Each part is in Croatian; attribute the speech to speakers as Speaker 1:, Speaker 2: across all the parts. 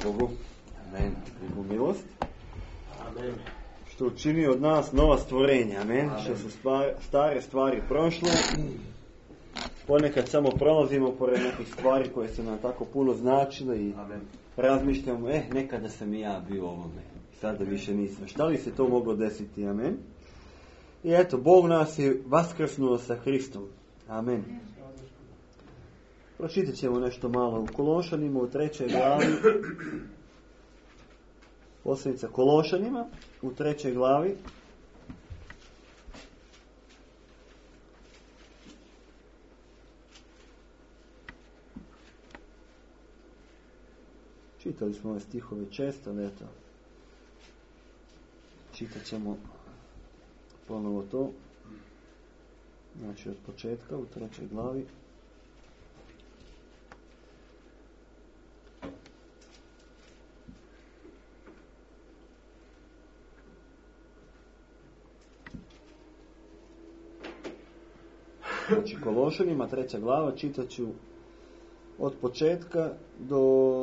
Speaker 1: Bogu. Amen. Bogu milost.
Speaker 2: Amen.
Speaker 1: Što učini od nas nova stvorenja. Amen. Što su stare stvari prošle. Ponekad samo prolazimo pored nekih stvari koje su nam tako puno značile i razmišljamo, nekada sam i ja bio ovome. Sada više nisam. Šta li se to moglo desiti? Amen. I eto, Bog nas je vaskrsnuo sa Hristom. Amen. Pročitat ćemo nešto malo u Kološanima u 3. glavi. Poslanica Kološanima u 3. glavi. Čitali smo ove stihove često, ali eto. Čitat ćemo ponovo to. Znači od početka u 3. glavi. Znači Kološanima 3. glava, čitat ću od početka do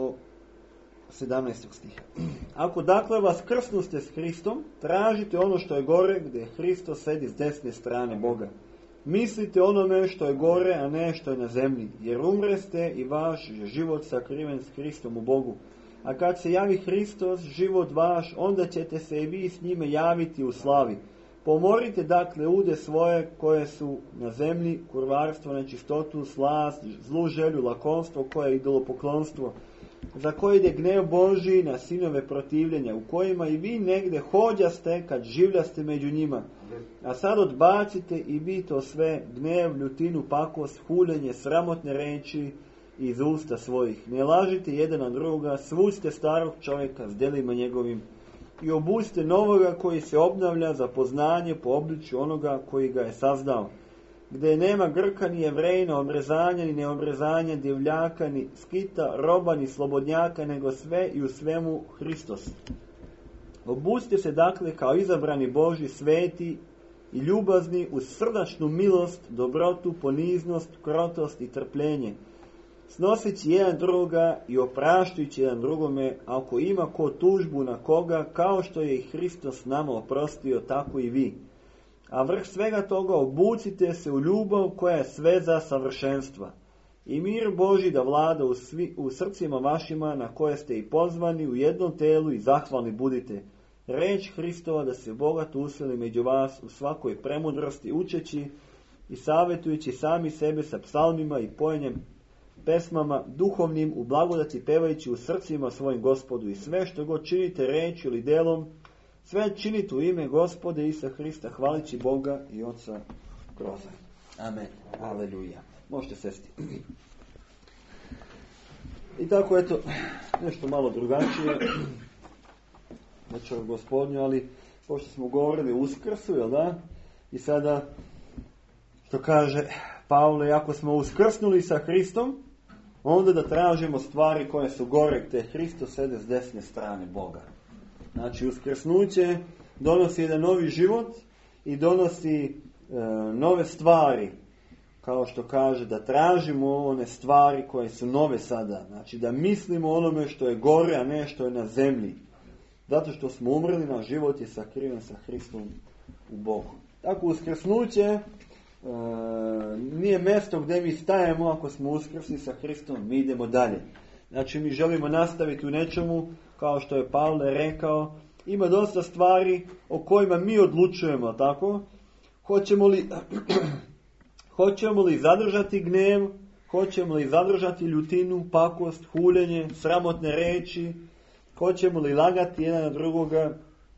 Speaker 1: 17. stiha. Ako dakle vas krsnuste s Hristom, tražite ono što je gore, gdje Hristos sedi s desne strane Boga. Mislite onome što je gore, a ne što je na zemlji, jer umreste i vaš je život sakriven s Hristom u Bogu. A kad se javi Hristos, život vaš, onda ćete se i vi s njime javiti u slavi. Pomorite dakle ude svoje koje su na zemlji, kurvarstvo, nečistotu, slast, zlu želju, lakonstvo, koje je idolopoklonstvo, za koje ide gnev Božji na sinove protivljenja, u kojima i vi negde hođaste kad življaste među njima. A sad odbacite i vi to sve, gnev, ljutinu, pakost, huljenje, sramotne reči iz usta svojih. Ne lažite jedan na druga, svucite starog čovjeka s djelima njegovim i obucite novoga koji se obnavlja za poznanje po obličju onoga koji ga je sazdao. Gdje nema Grka ni Jevrejina, obrezanja ni neobrezanja, divljaka ni skita, roba ni slobodnjaka, nego sve i u svemu Hristos. Obucite se dakle kao izabrani Božji, sveti i ljubazni uz srdačnu milost, dobrotu, poniznost, krotost i trpljenje, snoseći jedan druga i opraštujući jedan drugome, ako ima ko tužbu na koga, kao što je i Hristos nama oprostio, tako i vi. A vrh svega toga obucite se u ljubav koja je sveza savršenstva. I mir Božji da vlada u srcima vašima, na koje ste i pozvani u jednom telu, i zahvalni budite. Reč Hristova da se bogato useli među vas u svakoj premudrosti, učeći i savjetujući sami sebe sa psalmima i pojenjem pesmama duhovnim u blagodati, pevajući u srcima svojim Gospodu. I sve što god činite reči ili delom, sve činite u ime Gospoda Isusa Hrista, hvalići Boga i Oca kroz. Amen. Aleluja. Možete sesti. I tako, eto, nešto malo drugačije večer Gospodnju, ali pošto smo govorili o Uskrsu, jel da? I sada, što kaže Pavle, ako smo uskrsnuli sa Hristom, onda da tražimo stvari koje su gore, gdje Hristos sede s desne strane Boga. Znači, uskrsnuće donosi jedan novi život i donosi nove stvari, kao što kaže, da tražimo one stvari koje su nove sada. Znači, da mislimo onome što je gore, a ne što je na zemlji. Zato što smo umrli, naš život je sakriven sa Hristom u Bogu. Tako, uskrsnuće nije mjesto gdje mi stajemo. Ako smo uskrsli sa Hristom, mi idemo dalje. Znači, mi želimo nastaviti u nečemu, kao što je Pavle rekao. Ima dosta stvari o kojima mi odlučujemo, tako? Hoćemo li zadržati gnev, hoćemo li zadržati ljutinu, pakost, huljenje, sramotne reči, hoćemo li lagati jedan na drugoga,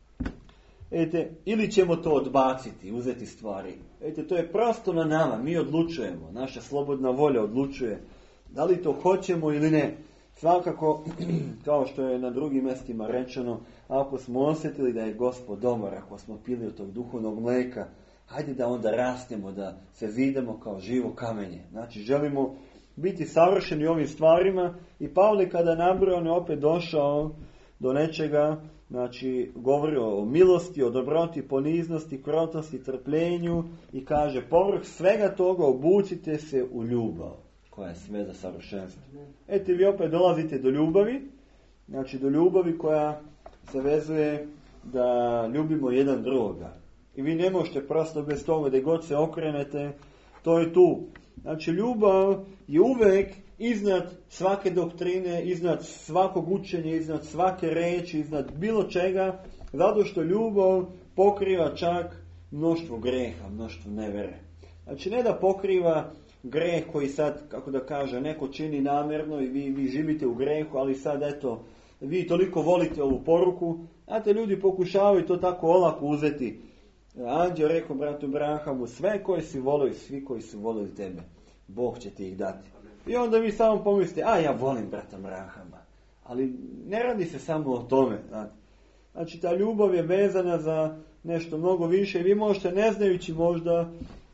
Speaker 1: ili ćemo to odbaciti, uzeti stvari. To je prosto na nama, mi odlučujemo, naša slobodna volja odlučuje da li to hoćemo ili ne. Svakako, kao što je na drugim mjestima rečeno, ako smo osjetili da je Gospod dobar, ako smo pili od tog duhovnog mlijeka, hajde da onda rastemo, da se zidemo kao živo kamenje. Znači, želimo biti savršeni ovim stvarima. I Pavle, kada nabrojao, on je opet došao do nečega, znači, govori o milosti, o dobroti, poniznosti, krotosti, trpljenju i kaže, povrh svega toga obucite se u ljubav, koja je sve za savršenstvo. Vi opet dolazite do ljubavi Znači do ljubavi koja se vezuje da ljubimo jedan drugoga. I vi ne možete prosto bez toga, da god se okrenete, to je tu. Znači ljubav je uvijek iznad svake doktrine, iznad svakog učenja, iznad svake reči, iznad bilo čega, zato što ljubav pokriva čak mnoštvo greha, mnoštvo nevere. Znači ne da pokriva greh koji sad, kako da kaže, neko čini namjerno i vi živite u grehu, ali sad eto, vi toliko volite ovu poruku, znate, ljudi pokušavaju to tako olako uzeti. Anđeo rekao bratu Brahamu, sve koji si volio, svi koji su volili tebe, Bog će ti ih dati. I onda vi samo pomislite, ja volim brata Brahama. Ali ne radi se samo o tome. Znači ta ljubav je vezana za nešto mnogo više i vi možete, ne znajući možda,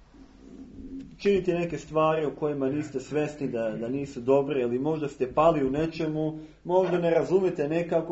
Speaker 1: činiti neke stvari o kojima niste svjesni da nisu dobre, ili možda ste pali u nečemu, možda ne razumete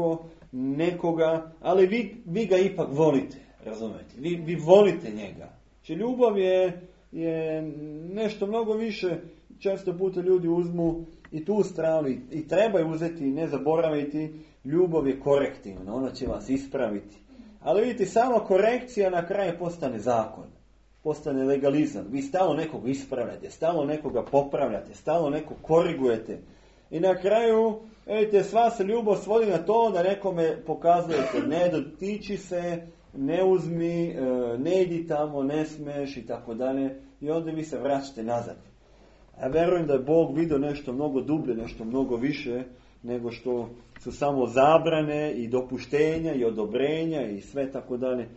Speaker 1: nekoga, ali vi ga ipak volite, razumete. Vi volite njega. Znači ljubav je nešto mnogo više. Često puta ljudi uzmu i tu stranu i trebaju uzeti, ne zaboraviti, ljubav je korektivna, ona će vas ispraviti. Ali vidite, sama korekcija na kraju postane zakon, postane legalizam. Vi stalno nekog ispravljate, stalno nekoga popravljate, stalno nekog korigujete. I na kraju, vidite, sva se ljubav svodi na to da nekome pokazujete, ne dotiči se, ne uzmi, ne idi tamo, ne smeš i tako dalje. I onda vi se vraćate nazad. Ja verujem da je Bog vidio nešto mnogo dublje, nešto mnogo više, nego što su samo zabrane i dopuštenja i odobrenja i sve tako dalje.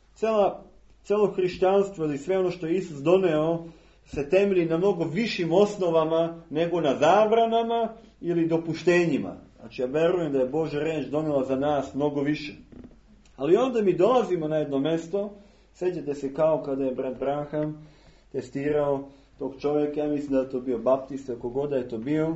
Speaker 1: Celo hrišćanstvo ili sve ono što je Isus doneo se temelji na mnogo višim osnovama nego na zabranama ili dopuštenjima. Znači ja verujem da je Božja riječ donela za nas mnogo više. Ali onda mi dolazimo na jedno mjesto, sjećate se kao kada je brat Braham testirao tog čovjeka, ja mislim da je to bio baptista, kogoda je to bio,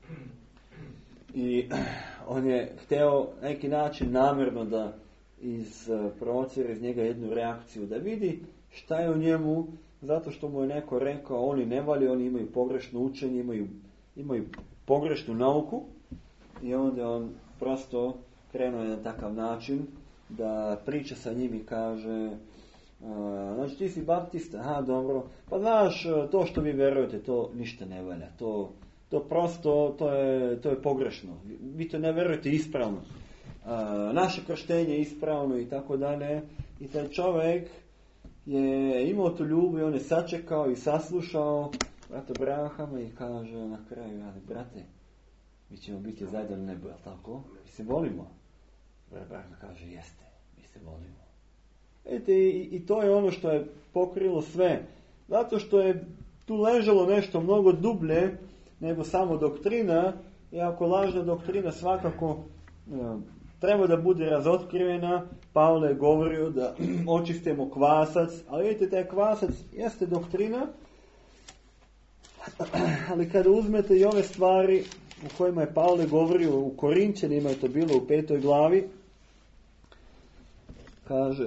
Speaker 1: i on je htio neki način namjerno da provocira iz njega jednu reakciju, da vidi šta je u njemu, zato što mu je neko rekao, oni ne vali, oni imaju pogrešno učenje, imaju pogrešnu nauku, i onda on prosto krenuo na takav način da priča sa njim i kaže, znači ti si baptista, dobro, pa znaš, to što vi verujete, to ništa ne valja, to prosto, to je pogrešno, vi to ne verujete ispravno, naše krštenje je ispravno i tako dalje. I taj čovjek je imao tu ljubav i on je sačekao i saslušao brata Brahama i kaže na kraju, ali brate, mi ćemo biti zajedno na nebu, jel tako? Mi se volimo. Brat Braham kaže, jeste, mi se volimo. Vidite, i to je ono što je pokrilo sve. Zato što je tu ležalo nešto mnogo dublje nego samo doktrina, iako lažna doktrina svakako treba da bude razotkrivena. Pavle je govorio da očistimo kvasac, ali vidite, taj kvasac jeste doktrina, ali kada uzmete i ove stvari u kojima je Pavle govorio u Korinćanima, je to bilo u 5. glavi, kaže,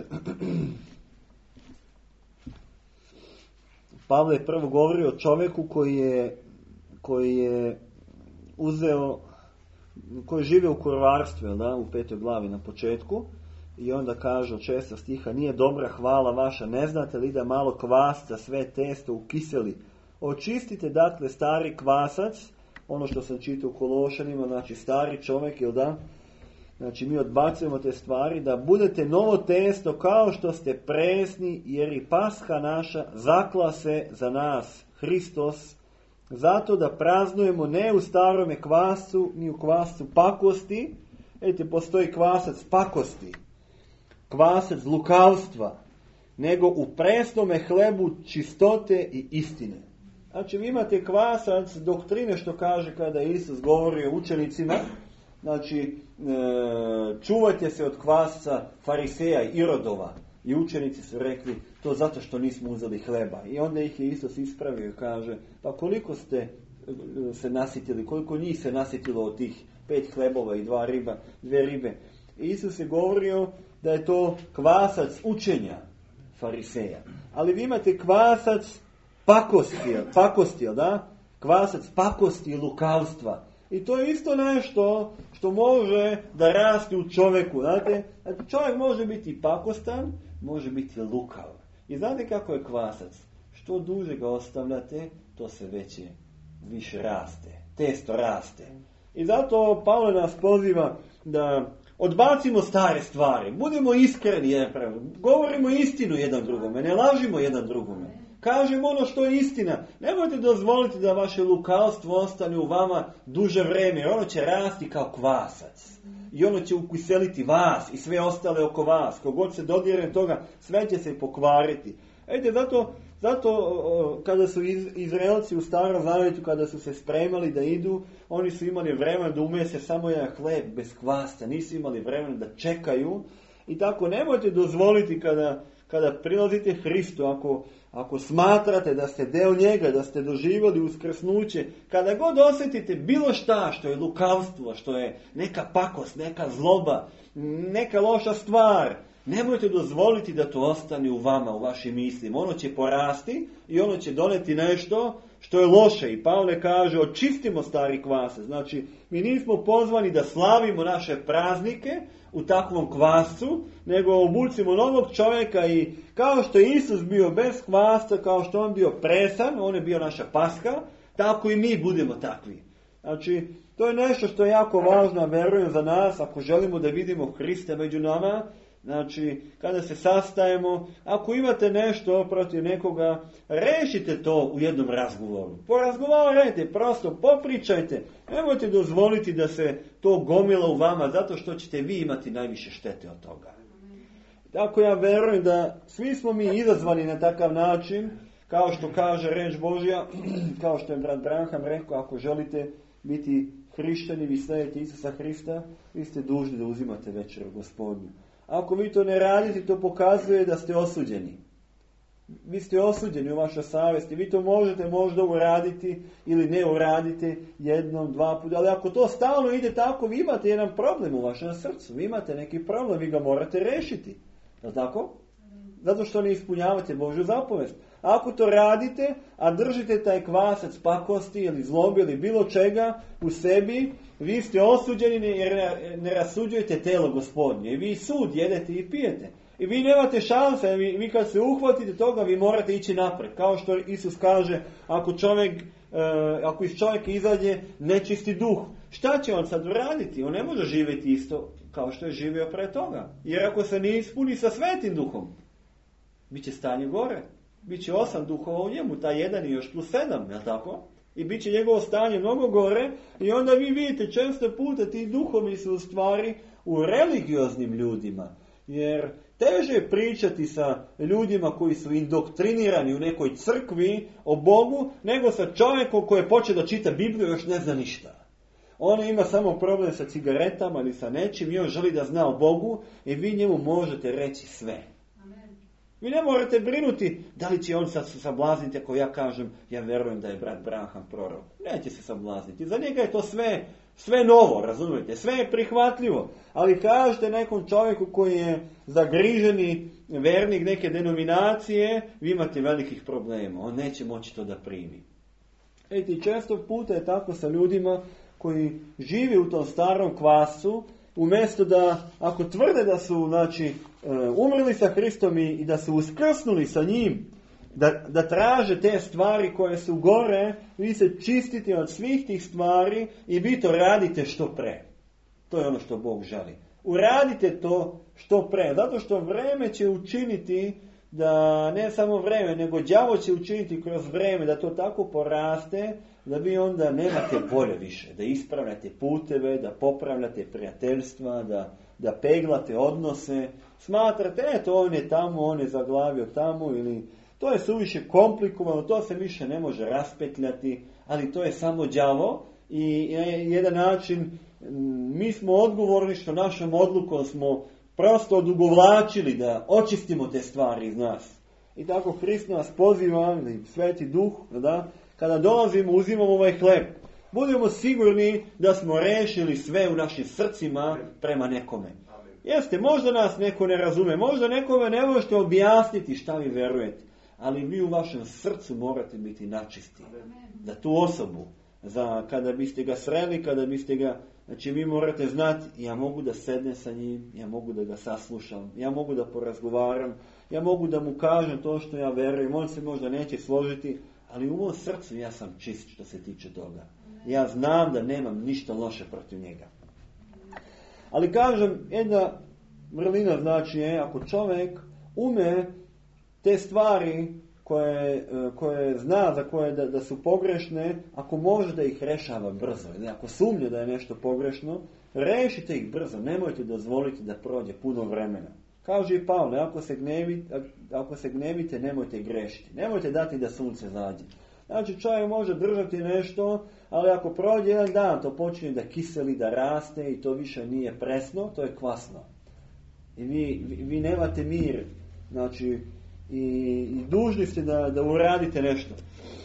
Speaker 1: Pavle je prvo govorio o čovjeku koji je uzeo, koji žive u kurvarstvu, u 5. glavi na početku, i onda kaže od 6. stiha, nije dobra hvala vaša, ne znate li da malo kvasca sve testo ukiseli. Očistite dakle stari kvasac, ono što sam čitao u Kološanima, znači stari čovjek, znači mi odbacujemo te stvari, da budete novo testo kao što ste presni, jer i Pasha naša zakla se za nas, Hristos, zato da praznujemo ne u starome kvascu, ni u kvascu pakosti. Vidite, postoji kvasac pakosti, kvasac lukavstva, nego u presnome hlebu čistote i istine. Znači vi imate kvasac doktrine, što kaže kada Isus govori o učenicima, znači čuvajte se od kvasca fariseja i Irodova. I učenici su rekli, to zato što nismo uzeli hleba. I onda ih je Isus ispravio i kaže, pa koliko ste se nasitili, koliko njih se nasitilo od tih 5 hlebova i 2 ribe. I Isus je govorio da je to kvasac učenja fariseja. Ali vi imate kvasac pakosti, da? Kvasac pakosti i lukavstva. I to je isto nešto što može da rasti u čovjeku. Znate, čovjek može biti pakostan, može biti lukav. I znate kako je kvasac? Što duže ga ostavljate, to se više raste. Testo raste. I zato Pavle nas poziva da odbacimo stare stvari. Budemo iskreni, govorimo istinu jedan drugome, ne lažimo jedan drugome. Kažemo ono što je istina. Nemojte dozvoliti da vaše lukavstvo ostane u vama duže vrijeme, jer ono će rasti kao kvasac. I ono će ukiseliti vas i sve ostale oko vas. Kogod se dodirne toga, sve će se pokvariti. Zato kada su Izraelci u Starom Zavjetu, kada su se spremali da idu, oni su imali vremena da umese samo jedan hleb bez kvasta. Nisu imali vremena da čekaju. I tako nemojte dozvoliti kada prilazite Hristu, ako smatrate da ste deo njega, da ste doživjeli uskrsnuće, kada god osjetite bilo šta što je lukavstvo, što je neka pakost, neka zloba, neka loša stvar, nemojte dozvoliti da to ostane u vama, u vašim mislima. Ono će porasti i ono će doneti nešto što je loše. I Pavle kaže, očistimo stari kvase. Znači, mi nismo pozvani da slavimo naše praznike u takvom kvasu, nego obucimo novog čovjeka i kao što je Isus bio bez kvasa, kao što on bio presan, on je bio naša paska, tako i mi budemo takvi. Znači, to je nešto što je jako važno, verujem, za nas, ako želimo da vidimo Hrista među nama. Znači, kada se sastajemo, ako imate nešto protiv nekoga, rešite to u jednom razgovoru. Porazgovarajte, prosto popričajte. Nemojte dozvoliti da se to gomila u vama, zato što ćete vi imati najviše štete od toga. Tako ja verujem da svi smo mi izazvani na takav način, kao što kaže reč Božja, kao što je brat Branham rekao, ako želite biti hrišćani, vi slijedite Isusa Hrista, vi ste dužni da uzimate večeru Gospodnju. Ako vi to ne radite, to pokazuje da ste osuđeni. Vi ste osuđeni u vašoj savjesti. Vi to možete možda uraditi ili ne uradite jednom, dva puta. Ali ako to stalno ide tako, vi imate jedan problem u vašem srcu. Vi imate neki problem, vi ga morate rešiti. Je li tako? Zato što ne ispunjavate Božju zapovest. Ako to radite, a držite taj kvasac pakosti ili zlobe ili bilo čega u sebi, vi ste osuđeni jer ne rasuđujete telo Gospodnje. I vi sud jedete i pijete. I vi nemate šanse, vi kad se uhvatite toga, vi morate ići napred. Kao što Isus kaže, ako iz čovjeka izađe nečisti duh, šta će on sad uraditi? On ne može živjeti isto kao što je živio pre toga. Jer ako se ne ispuni sa Svetim Duhom, bit će stanje gore. Biće 8 duhova u njemu, taj jedan i još plus 7, je li tako? I bit će njegovo stanje mnogo gore i onda vi vidite često puta ti duhovi su u stvari u religioznim ljudima. Jer teže je pričati sa ljudima koji su indoktrinirani u nekoj crkvi o Bogu, nego sa čovjekom koji je počeo da čita Bibliju i još ne zna ništa. On ima samo problem sa cigaretama ili sa nečim i on želi da zna o Bogu i vi njemu možete reći sve. Vi ne morate brinuti da li će on sad se sablazniti ako ja kažem, ja verujem da je brat Branham prorok. Neće se sablazniti. Za njega je to sve novo, razumijete? Sve je prihvatljivo. Ali kažete nekom čovjeku koji je zagriženi vernik neke denominacije, vi imate velikih problema. On neće moći to da primi. I često puta je tako sa ljudima koji žive u tom starom kvasu, umjesto da, ako tvrde da su umrli sa Hristom i da su uskrsnuli sa njim, da traže te stvari koje su gore, vi se čistite od svih tih stvari i vi to radite što pre. To je ono što Bog želi. Uradite to što pre, zato što vreme će učiniti da, ne samo vreme, nego đavo će učiniti kroz vreme da to tako poraste, da vi onda nemate volje više, da ispravljate puteve, da popravljate prijateljstva, da peglate odnose. Smatrate, eto, on je tamo, on je zaglavio tamo, ili to je suviše komplikovano, to se više ne može raspetljati, ali to je samo đavo i jedan način, mi smo odgovorni što našom odlukom smo prosto odugovlačili da očistimo te stvari iz nas. I tako Hrist nas poziva, Sveti Duh, da kada dolazimo, uzimamo ovaj hleb. Budemo sigurni da smo rešili sve u našim srcima prema nekome. Jeste, možda nas neko ne razume, možda nekome ne možete objasniti šta vi verujete, ali vi u vašem srcu morate biti načisti. Da tu osobu za kada biste ga sreli, kada biste ga, znači vi morate znati, ja mogu da sednem sa njim, ja mogu da ga saslušam, ja mogu da porazgovaram, ja mogu da mu kažem to što ja verujem, on se možda neće složiti, ali u mom srcu ja sam čist što se tiče toga. Ja znam da nemam ništa loše protiv njega. Ali kažem, jedna vrlina znači je, ako čovjek ume te stvari koje zna za koje da su pogrešne, ako može da ih rešava brzo, ili ako sumnje da je nešto pogrešno, rešite ih brzo, nemojte dozvoliti da prođe puno vremena. Kaže i Pavle, ako se gnevite, nemojte grešiti, nemojte dati da sunce zađe. Znači čovjek može držati nešto, ali ako prođe jedan dan, to počinje da kiseli, da raste i to više nije presno, to je kvasno. I vi nemate mir, znači, i dužni ste da uradite nešto.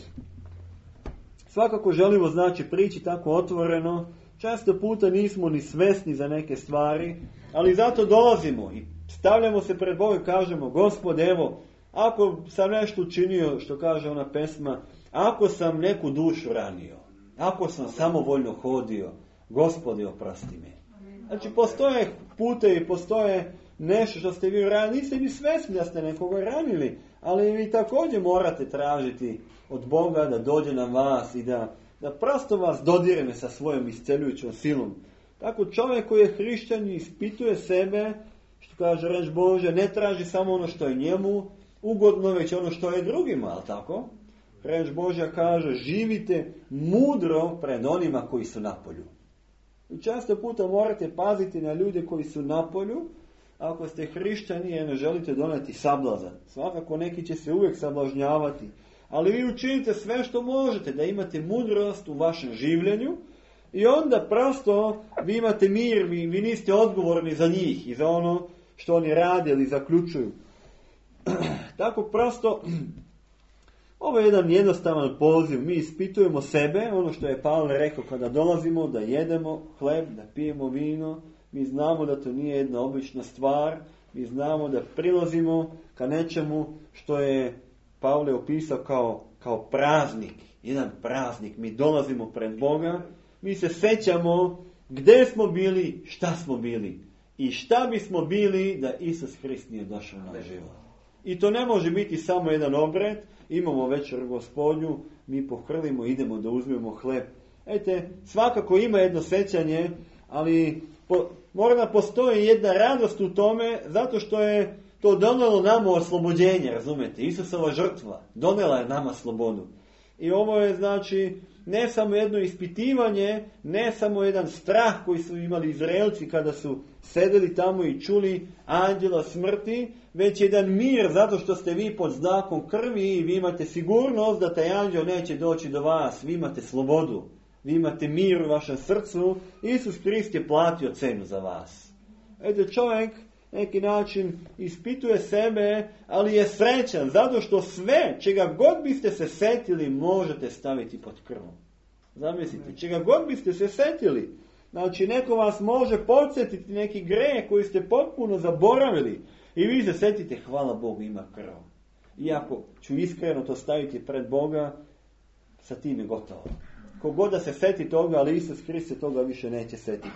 Speaker 1: Svakako želimo znači prići tako otvoreno, često puta nismo ni svesni za neke stvari, ali zato dolazimo i stavljamo se pred Boga i kažemo, Gospod, evo, ako sam nešto učinio, što kaže ona pesma, ako sam neku dušu ranio, ako sam samovoljno hodio, Gospode, oprosti me. Znači, postoje putevi, postoje nešto što ste vi ranili, niste ni svesni da ste nekoga ranili, ali vi također morate tražiti od Boga da dođe na vas i da prosto vas dodirne sa svojom isceljujućom silom. Tako čovjek koji je hrišćan ispituje sebe, što kaže reč Bože, ne traži samo ono što je njemu ugodno, već ono što je drugima, ali tako? Reč Božja kaže, živite mudro pred onima koji su napolju. I često puta morate paziti na ljude koji su napolju. Ako ste hrišćani i ne želite doneti sablazan, svakako neki će se uvijek sablažnjavati, ali vi učinite sve što možete da imate mudrost u vašem življenju i onda prosto vi imate mir, vi niste odgovorni za njih i za ono što oni rade ili zaključuju. Tako prosto, ovo je jedan jednostavan poziv. Mi ispitujemo sebe, ono što je Pavle rekao, kada dolazimo da jedemo hleb, da pijemo vino, mi znamo da to nije jedna obična stvar, mi znamo da prilazimo ka nečemu što je Pavle opisao kao praznik, jedan praznik. Mi dolazimo pred Boga, mi se sećamo gdje smo bili, šta smo bili i šta bismo bili da Isus Hrist nije došao na život. I to ne može biti samo jedan obred, imamo večer Gospodnju, mi pohrlimo, idemo da uzmemo hleb. Ejte, svakako ima jedno sećanje, ali mora da postoji jedna radost u tome, zato što je to donelo nama oslobođenje, razumete? Isusova žrtva donela je nama slobodu. I ovo je znači ne samo jedno ispitivanje, ne samo jedan strah koji su imali Izraelci kada su sedeli tamo i čuli anđela smrti, već jedan mir zato što ste vi pod znakom krvi i vi imate sigurnost da taj anđel neće doći do vas, vi imate slobodu. Vi imate mir u vašem srcu. Isus Krist je platio cenu za vas. Eto, čovjek neki način ispituje sebe, ali je srećan zato što sve, čega god biste se setili, možete staviti pod krvom. Zamislite, čega god biste se setili. Znači, neko vas može podsjetiti neki greh koji ste potpuno zaboravili i vi se setite, hvala Bogu, ima krv. Iako ću iskreno to staviti pred Boga, sa tim je gotovo. Kogod da se seti toga, ali Isus Hrist se toga više neće setiti.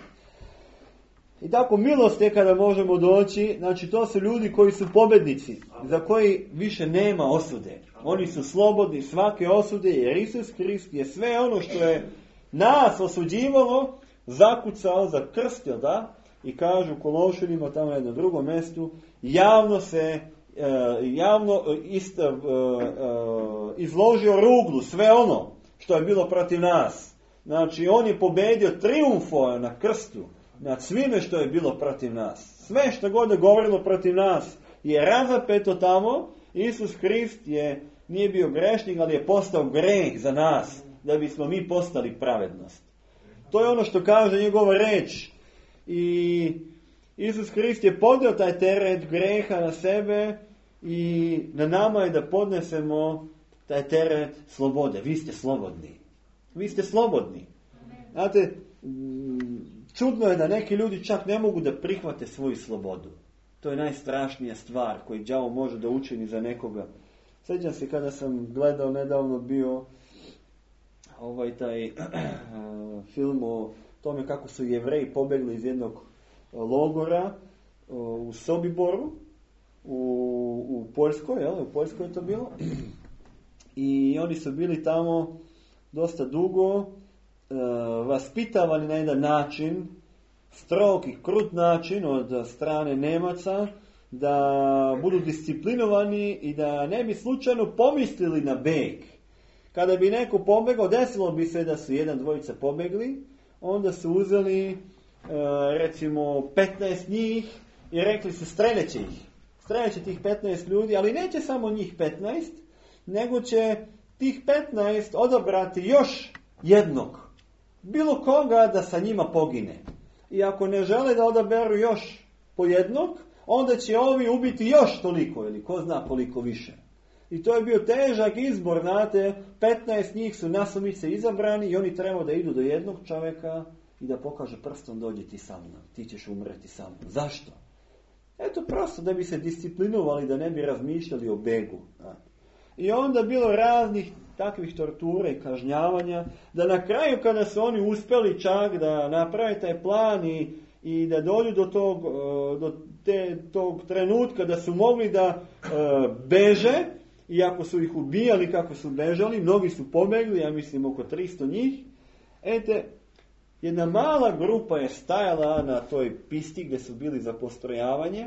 Speaker 1: I tako milost je kada možemo doći, znači to su ljudi koji su pobednici, za koji više nema osude. Oni su slobodni svake osude, jer Isus Hrist je sve ono što je nas osuđivalo, zakucao, zakrstio, da? I kažu Kološanima tamo na jednom drugom mjestu, izložio ruglu sve ono što je bilo protiv nas. Znači, on je pobedio, triumfo na krstu nad svime što je bilo protiv nas. Sve što god je govorilo protiv nas je razapeto tamo. Isus Hrist nije bio grešnik, ali je postao greh za nas, da bismo mi postali pravednost. To je ono što kaže njegova reč. I Isus Hrist je podnio taj teret greha na sebe i na nama je da podnesemo taj teret slobode. Vi ste slobodni. Vi ste slobodni. Znate, čudno je da neki ljudi čak ne mogu da prihvate svoju slobodu. To je najstrašnija stvar koju đavo može da učini za nekoga. Sjećam se kada sam gledao nedavno bio taj film o tome kako su Jevreji pobjegli iz jednog logora u Sobiboru u Poljskoj, jel? U Poljskoj je to bilo. I oni su bili tamo dosta dugo, vaspitavani na jedan način, strog i krut način od strane Nemaca, da budu disciplinovani i da ne bi slučajno pomislili na beg. Kada bi neko pobegao, desilo bi se da su jedan, dvojica pobegli, onda su uzeli recimo 15 njih i rekli su streljeće ih. Streljeće tih 15 ljudi, ali neće samo njih 15, nego će tih 15 odabrati još jednog. Bilo koga da sa njima pogine. I ako ne žele da odaberu još po jednog, onda će ovi ubiti još toliko ili ko zna koliko više. I to je bio težak izbor, znate, 15 njih su nasumice izabrani i oni trebaju da idu do jednog čovjeka i da pokaže prstom dođi ti sa mnom, ti ćeš umreti sa mnom. Zašto? Eto prosto da bi se disciplinovali, da ne bi razmišljali o begu. I onda bilo raznih takvih tortura i kažnjavanja, da na kraju kada su oni uspjeli čak da naprave taj plan i da dođu do tog trenutka da su mogli da beže, iako su ih ubijali kako su bežali, mnogi su pobegli, ja mislim oko 300 njih. Jedna mala grupa je stajala na toj pisti gdje su bili za postrojavanje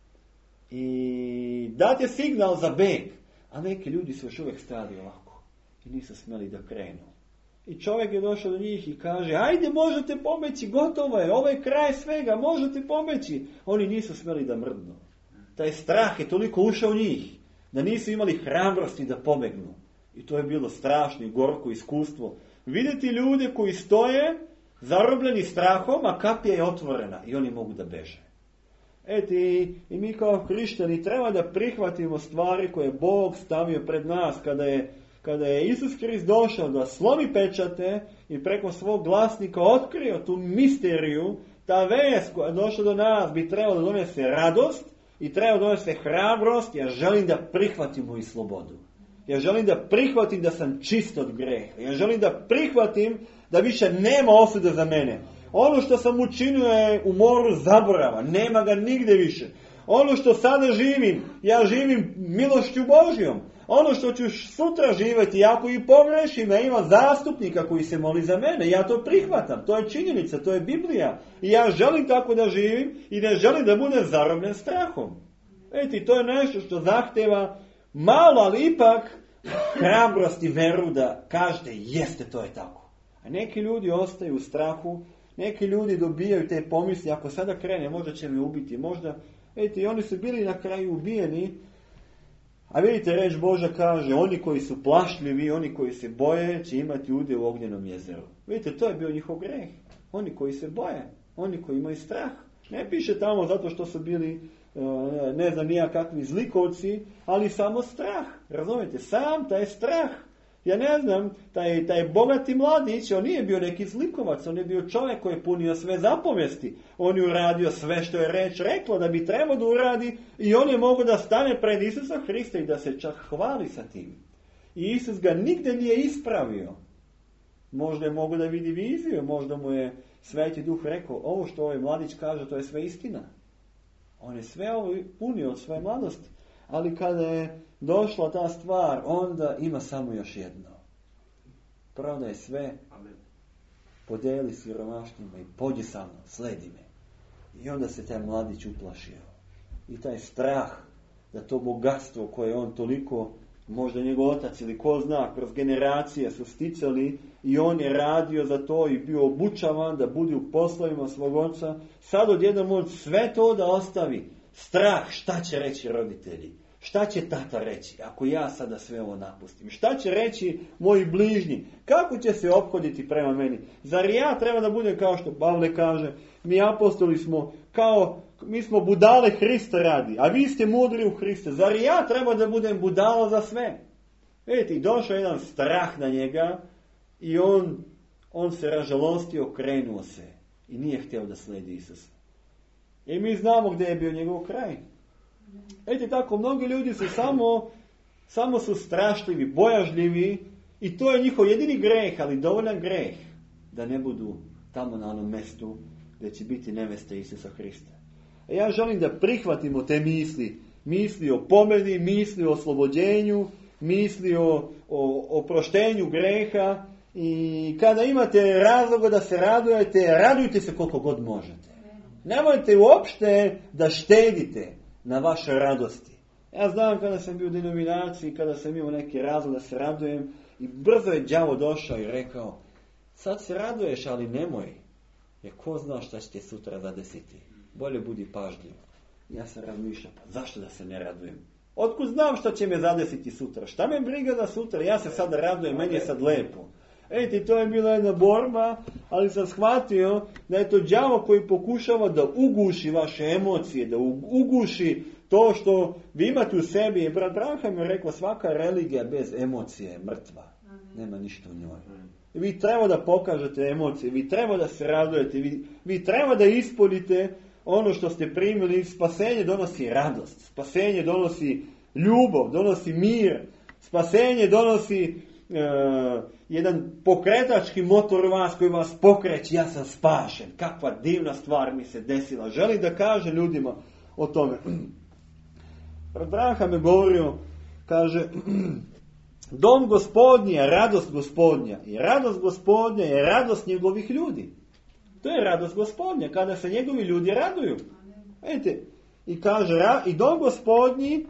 Speaker 1: i dat je signal za beg, a neki ljudi su još uvijek stajali ovako i nisu smjeli da krenu. I čovjek je došao do njih i kaže, ajde možete pobeći, gotovo je, ovo je kraj svega, možete pobeći. Oni nisu smjeli da mrdnu. Taj strah je toliko ušao u njih da nisu imali hrabrosti da pobegnu. I to je bilo strašno i gorko iskustvo. Vidjeti ljude koji stoje zarobljeni strahom, a kapija je otvorena i oni mogu da beže. I mi kao hrišćani treba da prihvatimo stvari koje je Bog stavio pred nas kada je Isus Krist došao da slomi pečate i preko svog glasnika otkrio tu misteriju, ta vest koja je došla do nas bi trebala da donese radost i treba da donese hrabrost. Ja želim da prihvatim moju slobodu. Ja želim da prihvatim da sam čist od greha. Ja želim da prihvatim da više nema osude za mene. Ono što sam učinio je u moru zaborava. Nema ga nigde više. Ono što sada živim, ja živim milošću Božjom. Ono što ću sutra živjeti, ako i pogrešim, ja imam zastupnika koji se moli za mene. Ja to prihvatam. To je činjenica, to je Biblija. I ja želim tako da živim i ne želim da budem zarobljen strahom. To je nešto što zahteva malo, ali ipak hrabrost i veru da kažete jeste, to je tako. A neki ljudi ostaju u strahu, neki ljudi dobijaju te pomisli, ako sada krene, možda će me ubiti, možda, i oni su bili na kraju ubijeni, a vidite, reč Božja kaže, oni koji su plašljivi, oni koji se boje, će imati udjel u ognjenom jezeru. Vidite, to je bio njihov greh. Oni koji se boje, oni koji imaju strah. Ne piše tamo zato što su bili, ne znam nija kakvi zlikovci, ali samo strah. Razumijete, sam taj strah. Ja ne znam, taj bogati mladić, on nije bio neki zlikovac, on je bio čovjek koji je punio sve zapovesti. On je uradio sve što je reč rekla da bi trebao da uradi i on je mogao da stane pred Isusa Hrista i da se čak hvali sa tim. I Isus ga nigde nije ispravio. Možda je mogao da vidi viziju, možda mu je Sveti Duh rekao, ovo što ovaj mladić kaže, to je sve istina. On je sve ovo punio od svoje mladosti. Ali kada je došla ta stvar, onda ima samo još jedno. Prodaj sve, podijeli siromašnima i pođi sa mnom, sledi me. I onda se taj mladić uplašio. I taj strah da to bogatstvo koje on toliko, možda njegov otac ili ko zna, kroz generacije su sticali i on je radio za to i bio obučavan da bude u poslovima svog oca. Sad odjednom on sve to da ostavi. Strah, šta će reći roditelji? Šta će tata reći ako ja sada sve ovo napustim? Šta će reći moji bližnji? Kako će se ophoditi prema meni? Zar ja treba da budem kao što Pavle kaže, mi apostoli smo mi smo budale Hrista radi, a vi ste mudri u Hriste. Zar ja treba da budem budala za sve? Vidite, i došao jedan strah na njega i on se ražalostio, okrenuo se i nije htio da sledi Isusa. I mi znamo gdje je bio njegov kraj. Tako, mnogi ljudi su samo su strašljivi, bojažljivi I to je njihov jedini greh, ali dovoljan greh da ne budu tamo na onom mjestu gdje će biti neveste Isusa Hrista. A ja želim da prihvatimo te misli o pobjedi, misli o oslobođenju, misli o oproštenju greha. I kada imate razloga da se radujete, radujte se koliko god možete. Nemojte uopšte da štedite na vaše radosti. Ja znam kada sam bio u denominaciji, kada sam imao neki razlog da se radujem, i brzo je đavo došao i rekao, sad se raduješ, ali nemoj, jer ko zna šta će te sutra zadesiti. Bolje budi pažljiv. Ja sam razmišljao, pa zašto da se ne radujem? Otkud znam šta će me zadesiti sutra? Šta me briga za sutra? Ja se sad radujem, meni je sad lepo. Ejte, to je bila jedna borba, ali sam shvatio da je to đavo koji pokušava da uguši vaše emocije, da uguši to što vi imate u sebi. I brat Branham je rekao, svaka religija bez emocije je mrtva. Nema ništa u njoj. Vi treba da pokažete emocije, vi treba da se radujete, vi treba da ispunite ono što ste primili. Spasenje donosi radost, spasenje donosi ljubav, donosi mir, spasenje donosi jedan pokretački motor vas koji vas pokreće, ja sam spašen, kakva divna stvar mi se desila. Želim da kaže ljudima o tome. Branham je govorio, kaže, dom Gospodnji je radost Gospodnja i radost Gospodnja je radost njegovih ljudi. To je radost Gospodnja, kada se njegovi ljudi raduju. Vidite, i kaže, i dom Gospodnji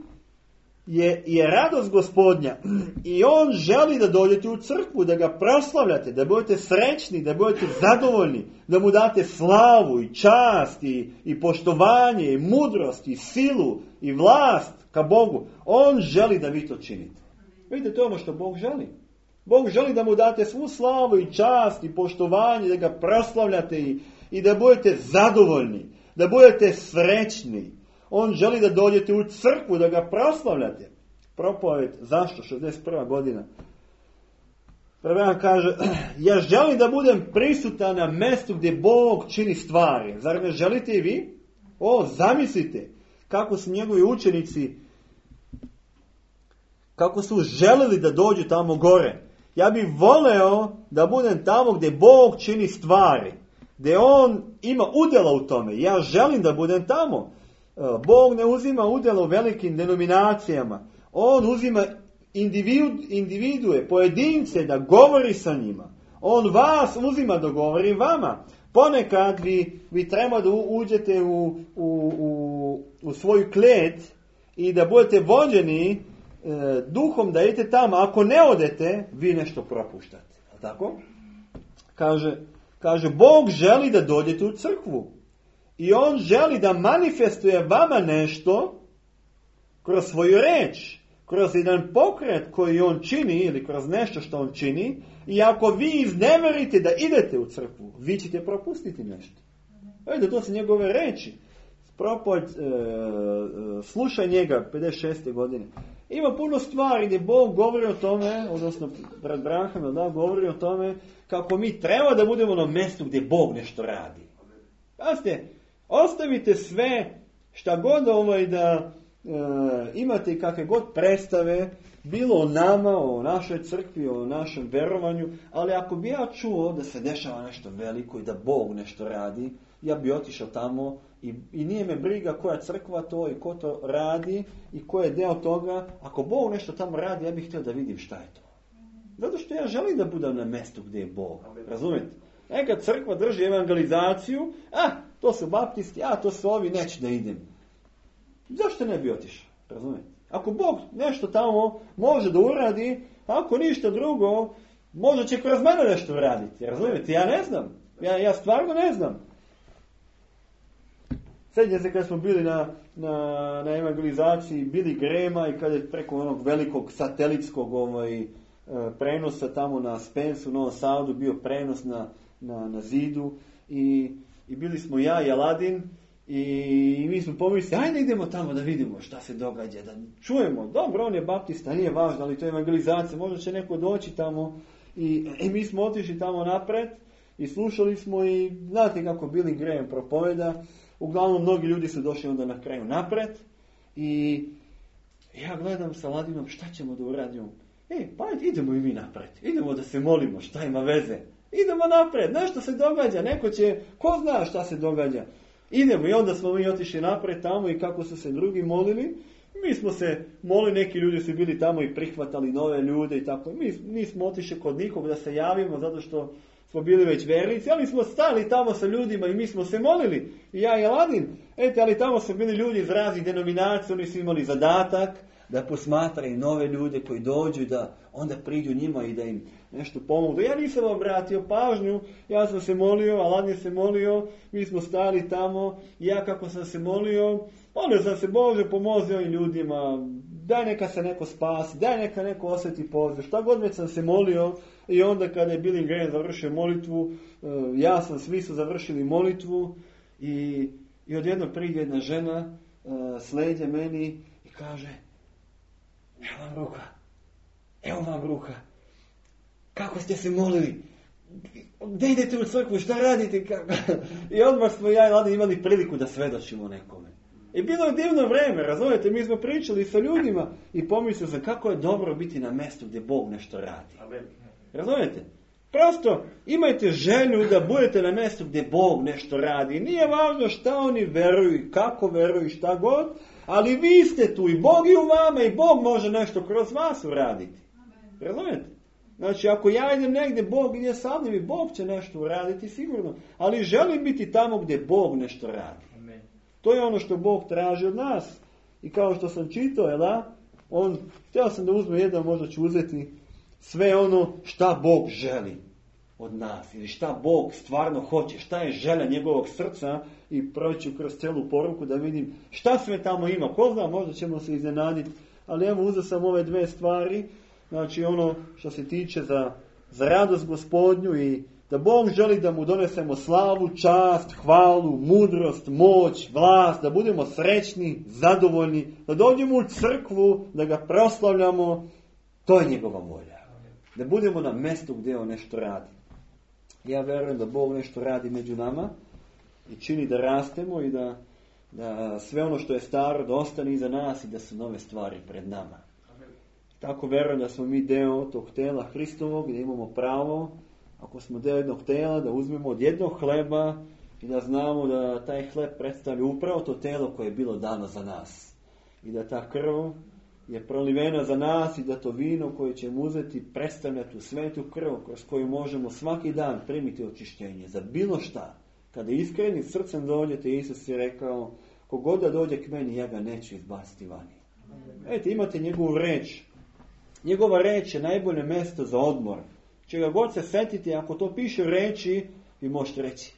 Speaker 1: je radost Gospodnja i on želi da dođete u crkvu, da ga proslavljate, da budete srećni, da budete zadovoljni, da mu date slavu i čast i poštovanje i mudrost i silu i vlast ka Bogu. On želi da vi to činite. Vidite, to je ono što Bog želi. Bog želi da mu date svu slavu i čast i poštovanje, da ga proslavljate i da budete zadovoljni, da budete srećni. On želi da dođete u crkvu, da ga proslavljate. Propoved, zašto? 61. godina. Prvo kaže, ja želim da budem prisutan na mjestu gdje Bog čini stvari. Zar ne želite i vi? Zamislite kako su njegovi učenici, kako su želili da dođu tamo gore. Ja bih voleo da budem tamo gdje Bog čini stvari, gdje On ima udjela u tome. Ja želim da budem tamo. Bog ne uzima udjela u velikim denominacijama. On uzima individue, pojedince da govori sa njima. On vas uzima da govori vama. Ponekad vi treba da uđete u svoju klet i da budete vođeni duhom da idete tamo. Ako ne odete, vi nešto propuštate. Tako? Kaže, Bog želi da dođete u crkvu. I on želi da manifestuje vama nešto kroz svoju reč, kroz jedan pokret koji on čini ili kroz nešto što on čini. I ako vi izneverite da idete u crkvu, vi ćete propustiti nešto. Vidite, to su njegove reči. Propoved, slušaj njega, 56. godine. Ima puno stvari gdje Bog govori o tome, odnosno brat Branham govori o tome kako mi treba da budemo na mjestu gdje Bog nešto radi. Pazite, ostavite sve šta god da imate i kakve god predstave, bilo o nama, o našoj crkvi, o našem verovanju, ali ako bi ja čuo da se dešava nešto veliko i da Bog nešto radi, ja bi otišao tamo i nije me briga koja crkva to i ko to radi i ko je deo toga. Ako Bog nešto tamo radi, ja bih htio da vidim šta je to. Zato što ja želim da budem na mjestu gdje je Bog. Razumijete? Neka crkva drži evangelizaciju, to su baptisti, to su ovi, neću da idem. Zašto ne bi otišao? Razumijete? Ako Bog nešto tamo može da uradi, ako ništa drugo, možda će kroz mene nešto uraditi. Razumijete? Ja ne znam. Ja stvarno ne znam. Sjećam se kad smo bili na evangelizaciji Billy Grahama i kad je preko onog velikog satelitskog prenosa tamo na Spensu u Novom Sadu bio prenos na zidu i bili smo ja i Aladin i mi smo pomislili, ajde idemo tamo da vidimo šta se događa, da čujemo, dobro, on je baptista, nije važno, ali to je evangelizacija, možda će neko doći tamo i mi smo otišli tamo napred i slušali smo i znate kako Billy Graham propoveda. Uglavnom, mnogi ljudi su došli onda na kraju napred i ja gledam sa Aladinom šta ćemo da uradimo. Pa idemo i mi naprijed. Idemo da se molimo, šta ima veze. Idemo naprijed, nešto se događa, neko će, ko zna šta se događa. Idemo i onda smo mi otišli naprijed tamo i kako su se drugi molili. Mi smo se molili, neki ljudi su bili tamo i prihvatali nove ljude i tako. Mi nismo otišli kod nikog da se javimo zato što smo bili već vernici, ali smo stali tamo sa ljudima i mi smo se molili. I ja i Aladin, ali tamo su bili ljudi iz raznih denominacija, oni su imali zadatak da posmatraju nove ljude koji dođu, da onda priđu njima i da im nešto pomogu. Ja nisam obratio pažnju, ja sam se molio, Aladin se molio, mi smo stali tamo, i ja kako sam se molio sam se, Bože, pomozi ovim ljudima, daj neka se neko spasi, daj neka neko osjeti poziv, šta god već sam se molio. I onda kada je Billy Graham završio molitvu, svi su završili molitvu i odjedno priđe jedna žena s leđa meni i kaže, evo vam ruka, kako ste se molili, gdje idete u crkvu, šta radite? I odmah smo ja i Lada imali priliku da svedočimo nekome. I bilo je divno vreme, razumijete, mi smo pričali sa ljudima i pomislio sam kako je dobro biti na mjestu gdje Bog nešto radi. Razumijete? Prosto imajte želju da budete na mjestu gdje Bog nešto radi. Nije važno šta oni veruju, kako veruju, šta god, ali vi ste tu i Bog je u vama i Bog može nešto kroz vas uraditi. Razumijete? Znači, ako ja idem negdje, Bog ide sa mnom i Bog će nešto uraditi sigurno. Ali želim biti tamo gdje Bog nešto radi. Amen. To je ono što Bog traži od nas. I kao što sam čitao, htio sam da uzmem jedan, možda ću uzeti sve ono šta Bog želi od nas. Ili šta Bog stvarno hoće. Šta je želja njegovog srca. I proći kroz cijelu poruku da vidim šta sve tamo ima. Ko zna, možda ćemo se iznenaditi. Ali evo, uzeo sam ove dve stvari. Znači ono što se tiče za radost Gospodnju i da Bog želi da mu donesemo slavu, čast, hvalu, mudrost, moć, vlast, da budemo srećni, zadovoljni, da dođemo u crkvu, da ga proslavljamo. To je njegova volja. Da budemo na mjestu gdje on nešto radi. Ja vjerujem da Bog nešto radi među nama i čini da rastemo i da sve ono što je staro da ostane iza nas i da su nove stvari pred nama. Tako vjerujem da smo mi deo tog tela Hristovog, gdje imamo pravo, ako smo deo jednog tela, da uzmemo od jednog hleba i da znamo da taj hleb predstavlja upravo to telo koje je bilo dano za nas. I da ta krv je prolivena za nas i da to vino koje ćemo uzeti predstavlja tu svetu krv kroz koju možemo svaki dan primiti očišćenje za bilo šta. Kada iskrenim srcem dođete, Isus je rekao, kogod da dođe k meni, ja ga neću izbaciti vani. Imate njegovu reč. Njegova reč je najbolje mjesto za odmor. Čega god se setite, ako to piše u reči, vi možete reći,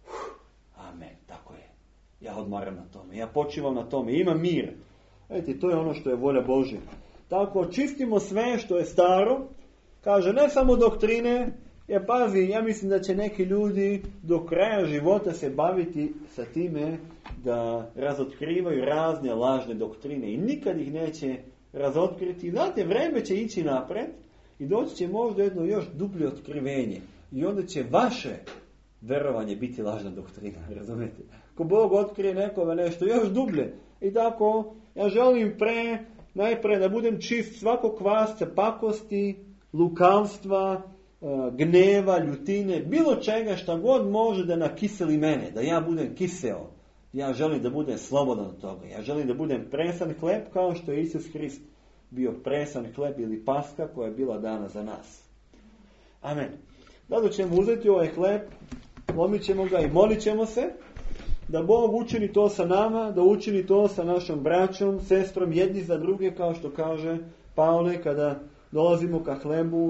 Speaker 1: amen, tako je. Ja odmaram na tome, ja počivam na tome, imam mir. To je ono što je volja Božja. Tako čistimo sve što je staro. Kaže, ne samo doktrine, ja mislim da će neki ljudi do kraja života se baviti sa time da razotkrivaju razne lažne doktrine i nikad ih neće razotkriti. Znate, vreme će ići napred i doći će možda jedno još dublje otkrivenje. I onda će vaše verovanje biti lažna doktrina. Razumete? Ko Bog otkrije nekome nešto još dublje. I tako, ja želim najprije da budem čist svakog kvasca, pakosti, lukavstva, gneva, ljutine, bilo čega šta god može da nakiseli mene, da ja budem kiseo. Ja želim da budem slobodan od toga. Ja želim da budem presan hleb kao što je Isus Hrist bio presan hleb ili paska koja je bila dana za nas. Amen. Zato ćemo uzeti ovaj hleb, lomit ćemo ga i molit ćemo se da Bog učini to sa nama, da učini to sa našom braćom, sestrom, jedni za druge, kao što kaže Pavle kada dolazimo ka hlebu,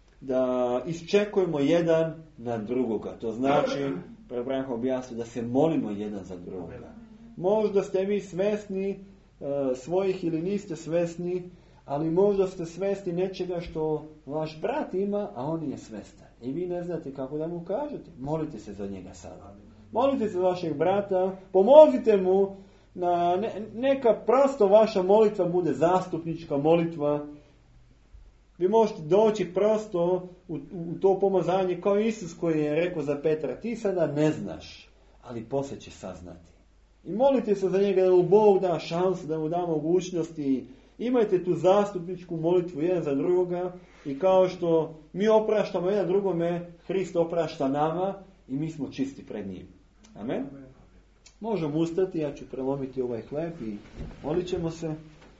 Speaker 1: da isčekujemo jedan na drugoga. To znači, Abraham objasnio, da se molimo jedan za drugoga. Možda ste vi svesni svojih ili niste svesni, ali možda ste svesni nečega što vaš brat ima, a on je svestan. I vi ne znate kako da mu kažete. Molite se za njega sada. Molite se za vašeg brata, pomozite mu, neka prosto vaša molitva bude zastupnička molitva. Vi možete doći prosto u to pomazanje kao Isus koji je rekao za Petra, ti sada ne znaš, ali poslije će saznati. I molite se za njega da mu Bog da šansu, da mu da mogućnosti Imajte tu zastupničku molitvu jedan za drugoga i kao što mi opraštamo jedan drugome, Hrist oprašta nama i mi smo čisti pred njim. Amen. Možemo ustati, ja ću prelomiti ovaj hleb i molit ćemo se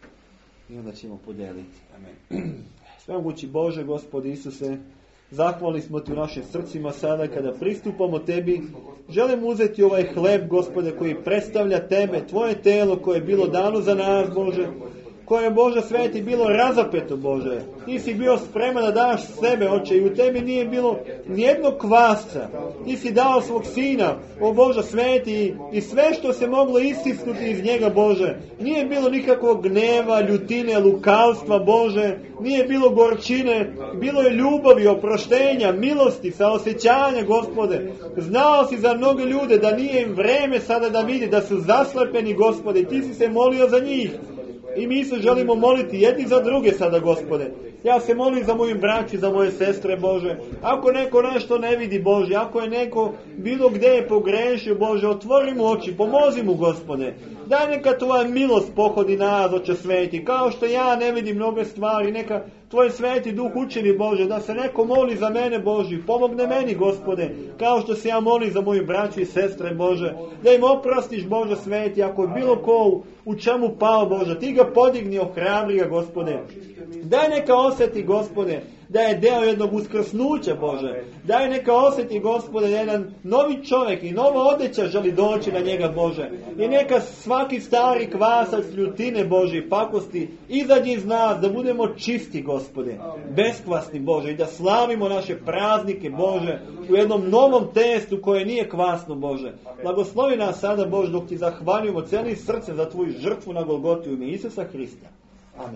Speaker 1: i onda ćemo podijeliti. Amen. Svemogući Bože, Gospod Isuse, zahvalni smo Ti u našim srcima sada kada pristupamo Tebi. Želimo uzeti ovaj hleb, Gospode, koji predstavlja Tebe, Tvoje telo koje je bilo dano za nas, Bože, koje je, Bože sveti, bilo razapeto, Bože. Ti si bio spreman da daš sebe, Oče, i u Tebi nije bilo nijednog kvasca. Ti si dao svog Sina, o Bože sveti, i sve što se moglo istisnuti iz njega, Bože. Nije bilo nikakvog gneva, ljutine, lukavstva, Bože. Nije bilo gorčine, bilo je ljubavi, oproštenja, milosti, saosjećanja, Gospode. Znao si za mnoge ljude da nije im vreme sada da vidi, da su zaslepeni, Gospode, i Ti si se molio za njih. I mi se želimo moliti jedni za druge sada, Gospode. Ja se molim za moju braću, za moje sestre, Bože. Ako neko nešto ne vidi, Bože, ako je neko bilo gdje je pogrešio, Bože, otvori mu oči, pomozi mu, Gospode. Daj neka Tvoja milost pohodi nas, Oče sveti, kao što ja ne vidim mnoge stvari, neka Tvoj sveti duh učini, Bože, da se neko moli za mene, Bože, pomogne meni, Gospode, kao što se ja molim za moju braću i sestre, Bože, da im oprostiš, Bože sveti, ako je bilo ko u čemu pao, Bože, Ti ga podigni, ohrabri ga, Gospode. Daj neka osjeti, Gospode, da je deo jednog uskrsnuća, Bože. Daj neka osjeti, Gospode, da jedan novi čovjek i nova odjeća želi doći na njega, Bože. I neka svaki stari kvasac, ljutine, Bože, pakosti izađe iz nas, da budemo čisti, Gospode, beskvasni, Bože, i da slavimo naše praznike, Bože, u jednom novom testu koje nije kvasno, Bože. Blagoslovi nas sada, Bože, dok Ti zahvaljujemo cijelim srcem za Tvoju žrtvu na Golgoti u ime Isusa Hrista. Amen.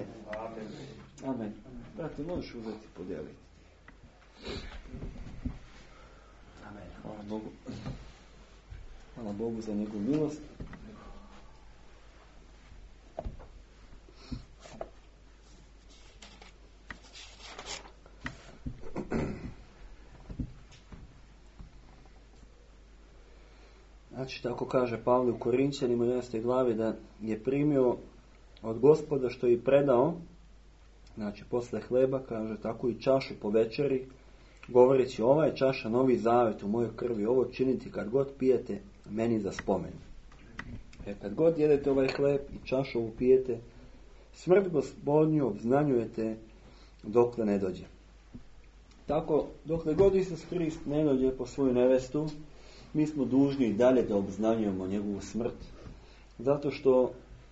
Speaker 1: Amen. Brate, možeš uzeti i podijeliti. Amen. Hvala Bogu. Hvala Bogu za njegovu milost. Znači, tako kaže Pavle u Korinčanima 11. glavi, da je primio od Gospoda što je i predao. Znači, posle hleba, kaže, tako i čašu po večeri, govoreći, ova je čaša novi zavet u mojoj krvi, ovo činiti kad god pijete, meni za spomen. Kad god jedete ovaj hleb i čašu ovu pijete, smrt Gospodnju obznanjujete dokle ne dođe. Tako, dokle god Isus Hrist ne dođe po svoju nevestu, mi smo dužni i dalje da obznanjujemo njegovu smrt, zato što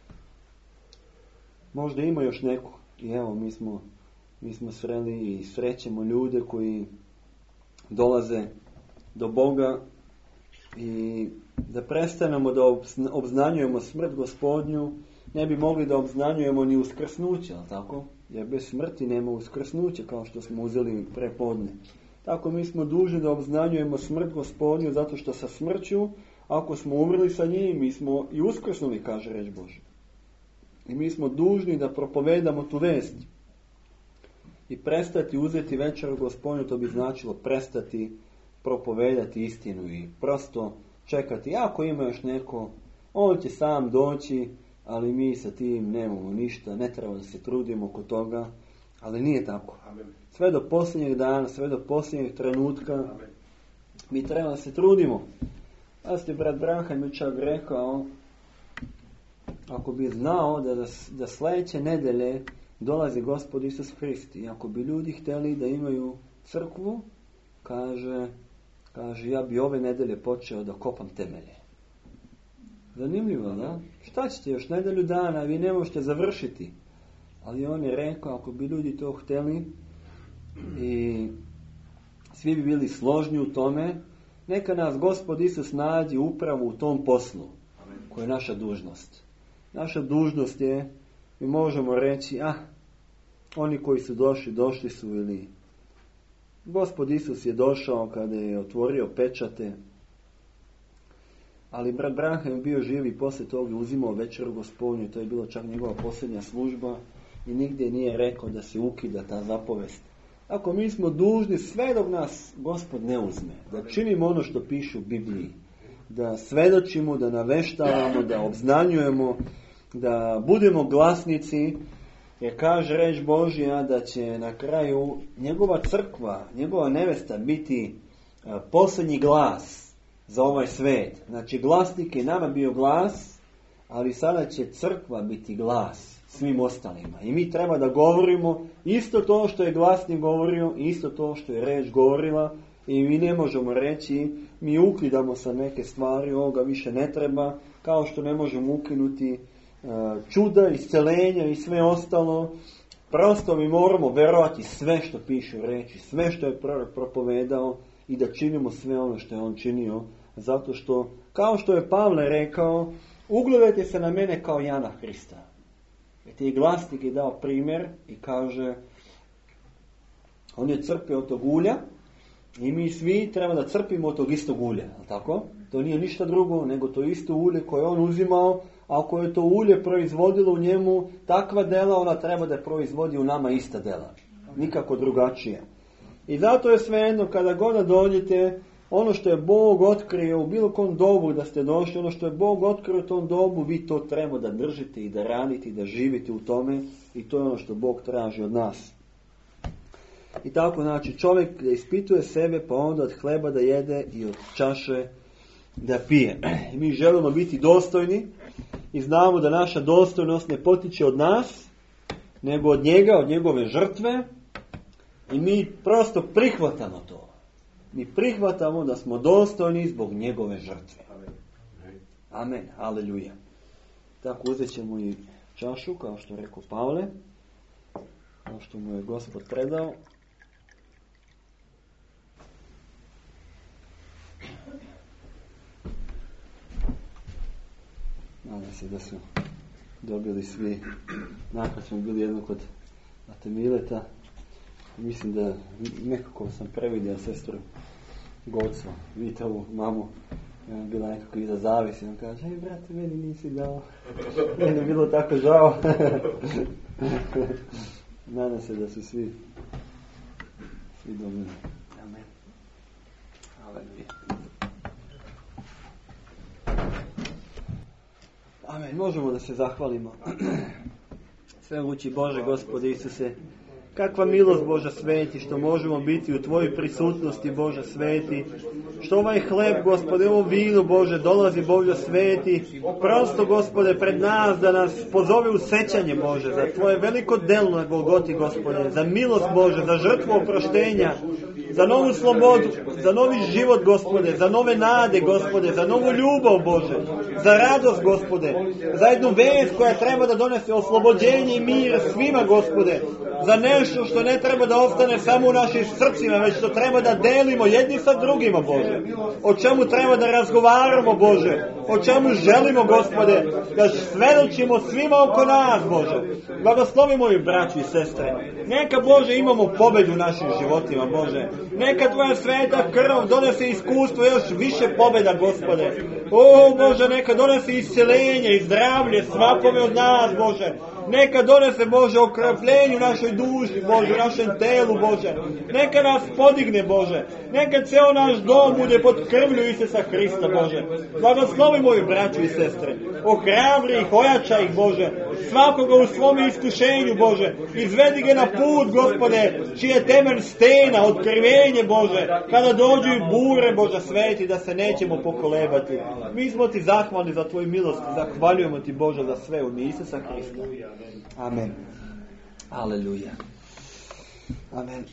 Speaker 1: možda ima još neko. I evo, mi smo sreli i srećemo ljude koji dolaze do Boga i da prestanemo da obznanjujemo smrt Gospodnju, ne bi mogli da obznanjujemo ni uskrsnuće, ali tako? Jer bez smrti nema uskrsnuća, kao što smo uzeli prepodne. Tako mi smo dužni da obznanjujemo smrt Gospodnju, zato što sa smrću, ako smo umrli sa njim, mi smo i uskrsnuli, kaže reč Božja. I mi smo dužni da propovedamo tu vest. I prestati uzeti večeru Gospodnju, to bi značilo prestati propovedati istinu i prosto čekati. Ako ima još neko, on će sam doći, ali mi sa tim nemamo ništa, ne treba da se trudimo oko toga, ali nije tako. Sve do posljednjeg dana, sve do posljednjeg trenutka, mi treba da se trudimo. A ste brat Branhan mi čak rekao, ako bi znao da sljedeće nedelje dolazi Gospod Isus Hrist i ako bi ljudi htjeli da imaju crkvu, kaže ja bi ove nedelje počeo da kopam temelje. Zanimljivo, da? Šta ćete još nedelju dana, vi ne možete završiti. Ali on je rekao, ako bi ljudi to htjeli i svi bi bili složni u tome, neka nas Gospod Isus nađe upravo u tom poslu, koja je naša dužnost. Naša dužnost je, mi možemo reći, oni koji su došli su, ili Gospod Isus je došao kada je otvorio pečate, ali brat Branham je bio živ i poslije toga uzimao večeru Gospodnju, to je bilo čak njegova posljednja služba i nigdje nije rekao da se ukida ta zapovest. Ako mi smo dužni sve dok nas Gospod ne uzme, da činimo ono što piše u Bibliji, da svedočimo, da naveštavamo, da obznanjujemo, da budemo glasnici Jer kaže reč Božja da će na kraju njegova crkva, njegova nevesta biti posljednji glas za ovaj svet. Znači glasnik je nama bio glas, ali sada će crkva biti glas svim ostalima. I mi treba da govorimo isto to što je glasnik govorio, isto to što je reč govorila. I mi ne možemo reći, mi ukidamo sa neke stvari, ovoga više ne treba, kao što ne možemo ukinuti čuda, isceljenja i sve ostalo. Prosto mi moramo verovati sve što piše u reči, sve što je prorok propovedao i da činimo sve ono što je on činio. Zato što, kao što je Pavle rekao, ugledajte se na mene kao Jana Hrista. I glasnik je dao primjer i kaže, on je crpio od tog ulja i mi svi treba da crpimo od tog istog ulja. Tako? To nije ništa drugo nego to isto ulje koje on uzimao, a ako je to ulje proizvodilo u njemu takva dela, ona treba da proizvodi u nama ista dela. Nikako drugačije. I zato je svejedno kada god da dođete, ono što je Bog otkrio u bilo kom dobu da ste došli, ono što je Bog otkrio u tom dobu, vi to treba da držite i da radite i da živite u tome i to je ono što Bog traži od nas. I tako znači čovjek da ispituje sebe pa onda od hleba da jede i od čaše da pije. I mi želimo biti dostojni i znamo da naša dostojnost ne potiče od nas, nego od njega, od njegove žrtve i mi prosto prihvatamo to. Mi prihvatamo da smo dostojni zbog njegove žrtve. Amen. Aleluja. Tako uzet ćemo i čašu, kao što je rekao Pavle, kao što mu je Gospod predao. Nadam se da su dobili svi. Nakon smo bili jedno kod Ate Mileta. Mislim da nekako sam previdio sestru Gocu. Vidite ovu mamu. Bila nekako iza zavisi. On kaže, brate, meni nisi dao. Meni je bilo tako žao. Nadam se da su svi dobili. Amen. Aleluja. Amen. Možemo da se zahvalimo. Svemogući Bože, Gospode Isuse, kakva milost Boža sveti, što možemo biti u Tvojoj prisutnosti Boža sveti, što ovaj hleb, Gospode, ovo vino Bože, dolazi Boža sveti, prosto Gospode pred nas da nas pozove u sećanje Bože, za Tvoje veliko delo na Golgoti Gospode, za milost Bože, za žrtvu oproštenja, za novu slobodu, za novi život Gospode, za nove nade Gospode, za novu ljubav Bože, za radost Gospode, za jednu vest koja treba da donese oslobođenje i mir svima Gospode, za nešto što ne treba da ostane samo u našim srcima, već što treba da delimo jedni sa drugima Bože, o čemu treba da razgovaramo Bože, o čemu želimo Gospode, da svedočimo svima oko nas Bože. Blagoslovi moji braći i sestre, neka Bože imamo pobedu u našim životima Bože, neka Tvoja sveta krv donese iskustvo još više pobjeda Gospode. O Bože, neka donese isceljenje i zdravlje svakome od nas Bože. Neka donese Bože okrepljenju našoj duši Bože, našem telu Bože. Neka nas podigne Bože. Neka ceo naš dom bude pod krvlju Isusa Hrista Bože. Blagoslovi moji braću i sestre. Ohrabri ih, ojačaj ih Bože. Svakoga u svom iskušenju Bože. Izvedi ga na put Gospode, čiji je temelj stena, otkrivenje Bože. Kada dođu i bure Bože sveti, da se nećemo pokolebati. Mi smo Ti zahvalni za Tvoju milost. Zahvaljujemo Ti Bože za sve u ime Isusa Hrista. Amen. Aleluja. Amen.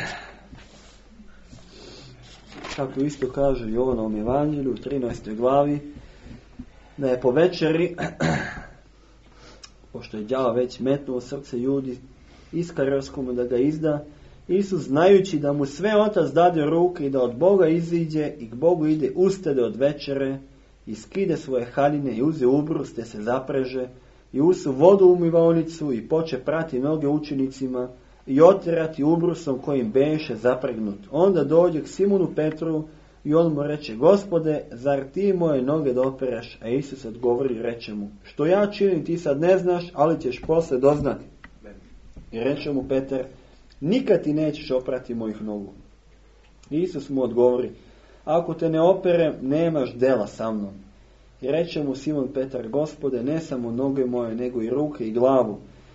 Speaker 1: Kako isto kaže Jovanovom evanđelju u 13. glavi, da je po večeri, pošto je đavo već metnuo srce Judi Iskarijovskom da ga izda, Isus, znajući da mu sve Otac dade u ruke i da od Boga iziđe i k Bogu ide, ustade od večere i skide svoje haljine i uze ubrus te se zapreže i usu vodu u umivaonicu i poče prati noge učenicima i otirati ubrusom kojim beše zapregnut. Onda dođe k Simonu Petru i on mu reče, Gospode, zar ti moje noge dopereš? A Isus odgovori i reče mu, što ja činim ti sad ne znaš, ali ćeš posle doznati. I reče mu Petar, nikad ti nećeš oprati mojih nogu. I Isus mu odgovori, ako te ne operem, nemaš dela sa mnom. I reče mu Simon Petar, Gospode, ne samo noge moje, nego i ruke i glavu.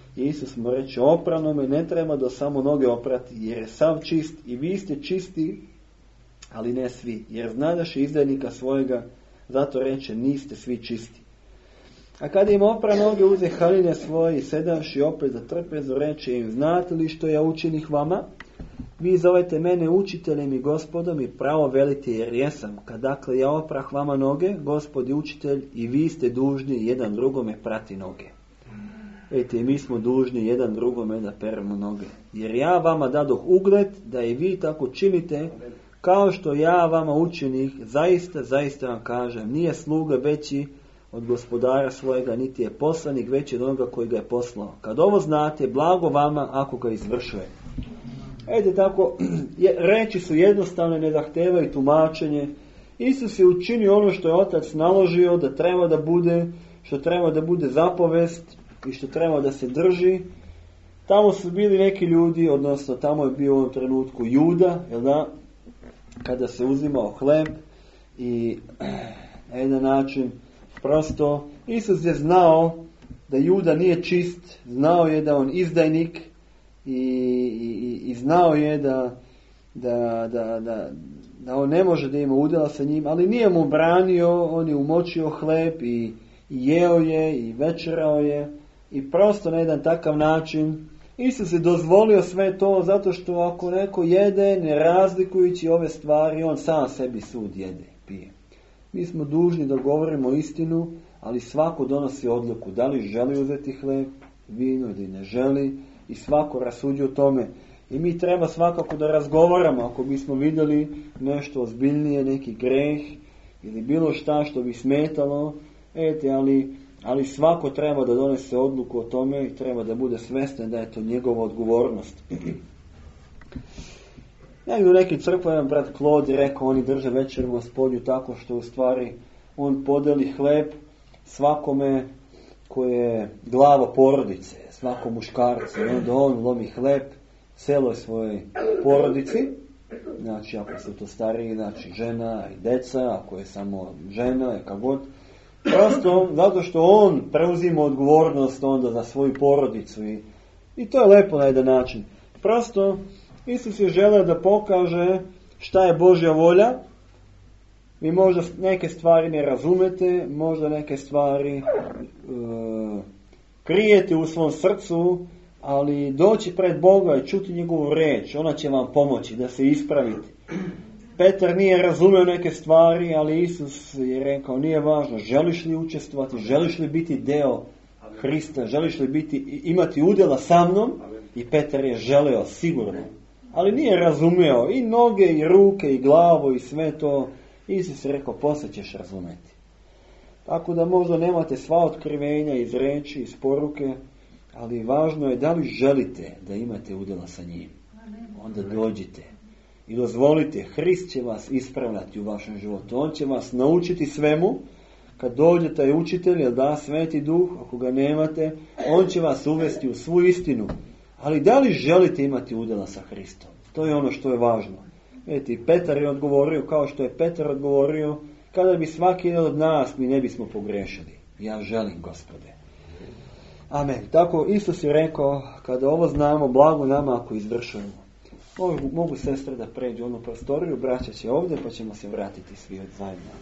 Speaker 1: I Isus mu reče, opranome ne treba da samo noge oprati, jer je sav čist i vi ste čisti, ali ne svi, jer znadaše izdajnika svojega, zato reče, niste svi čisti. A kada im opra noge, uze haljine svoje i sedavši opet za trpezu, reče im, znate li što ja učinih vama? Vi zovete mene učiteljem i gospodom i pravo velite jer jesam. Kad dakle ja oprah vama noge, gospod i učitelj, i vi ste dužni jedan drugome prati noge. Vidite, mi smo dužni jedan drugome da peremo noge. Jer ja vama dadoh ugled da i vi tako činite, kao što ja vama učinih, zaista vam kažem, nije sluga veći od gospodara svojega, niti je poslanik veći od onoga koji ga je poslao. Kad ovo znate, blago vama ako ga izvršuje. Ede tako, reči su jednostavne, ne zahtevaju tumačenje. Isus je učinio ono što je Otac naložio da treba da bude, što treba da bude zapovest i što treba da se drži. Tamo su bili neki ljudi, odnosno tamo je bio u ovom trenutku Juda, jel da? Kada se uzimao hleb i na jedan način prosto Isus je znao da Juda nije čist, znao je da on izdajnik i znao je da on ne može da ima udjela sa njim, ali nije mu branio, on je umočio hleb i jeo je i večerao je i prosto na jedan takav način Isus je dozvolio sve to zato što ako neko jede ne razlikujući ove stvari, on sam sebi sud jede, pije. Mi smo dužni da govorimo istinu, ali svako donosi odluku da li želi uzeti hleb, vino ili ne želi i svako rasuđuje o tome. I mi treba svakako da razgovaramo ako bismo vidjeli nešto ozbiljnije, neki greh ili bilo šta što bi smetalo, ali svako treba da donese odluku o tome i treba da bude svestan da je to njegova odgovornost. U nekim crkvama brat Claude je rekao, oni drže večer u Gospodju tako što u stvari on podeli hleb svakome koje je glava porodice, svakom muškarcu. Onda on lomi hleb celoj svojoj porodici, znači ako su to stariji, znači žena i deca, ako je samo žena, kako god. Prosto zato što on preuzima odgovornost onda za svoju porodicu i to je lepo na jedan način. Prosto Isus je želeo da pokaže šta je Božja volja. Vi možda neke stvari ne razumete, možda neke stvari krijete u svom srcu, ali doći pred Boga i čuti njegovu reč, ona će vam pomoći da se ispravite. Petar nije razumio neke stvari, ali Isus je rekao, nije važno, želiš li učestvovati, želiš li biti deo Hrista, želiš li imati udjela sa mnom? I Petar je želeo, sigurno. Ali nije razumio i noge, i ruke, i glavu, i sve to. Isus je rekao, poslije ćeš razumeti. Tako da možda nemate sva otkrivenja iz reči, iz poruke, ali važno je da li želite da imate udjela sa njim. Onda dođite. I dozvolite, Hrist će vas ispravljati u vašem životu. On će vas naučiti svemu. Kad dođe taj učitelj, jel da, Sveti Duh, ako ga nemate, on će vas uvesti u svu istinu. Ali da li želite imati udjela sa Hristom? To je ono što je važno. Vidite, Petar je odgovorio kao što je Petar odgovorio, kada bi svaki jedan od nas, mi ne bismo pogrešili. Ja želim, Gospode. Amen. Tako Isus je rekao, kada ovo znamo, blago nama ako izvršujemo. Mogu sestre da pređu u onu prostoriju, braća će ovdje, pa ćemo se vratiti svi zajedno.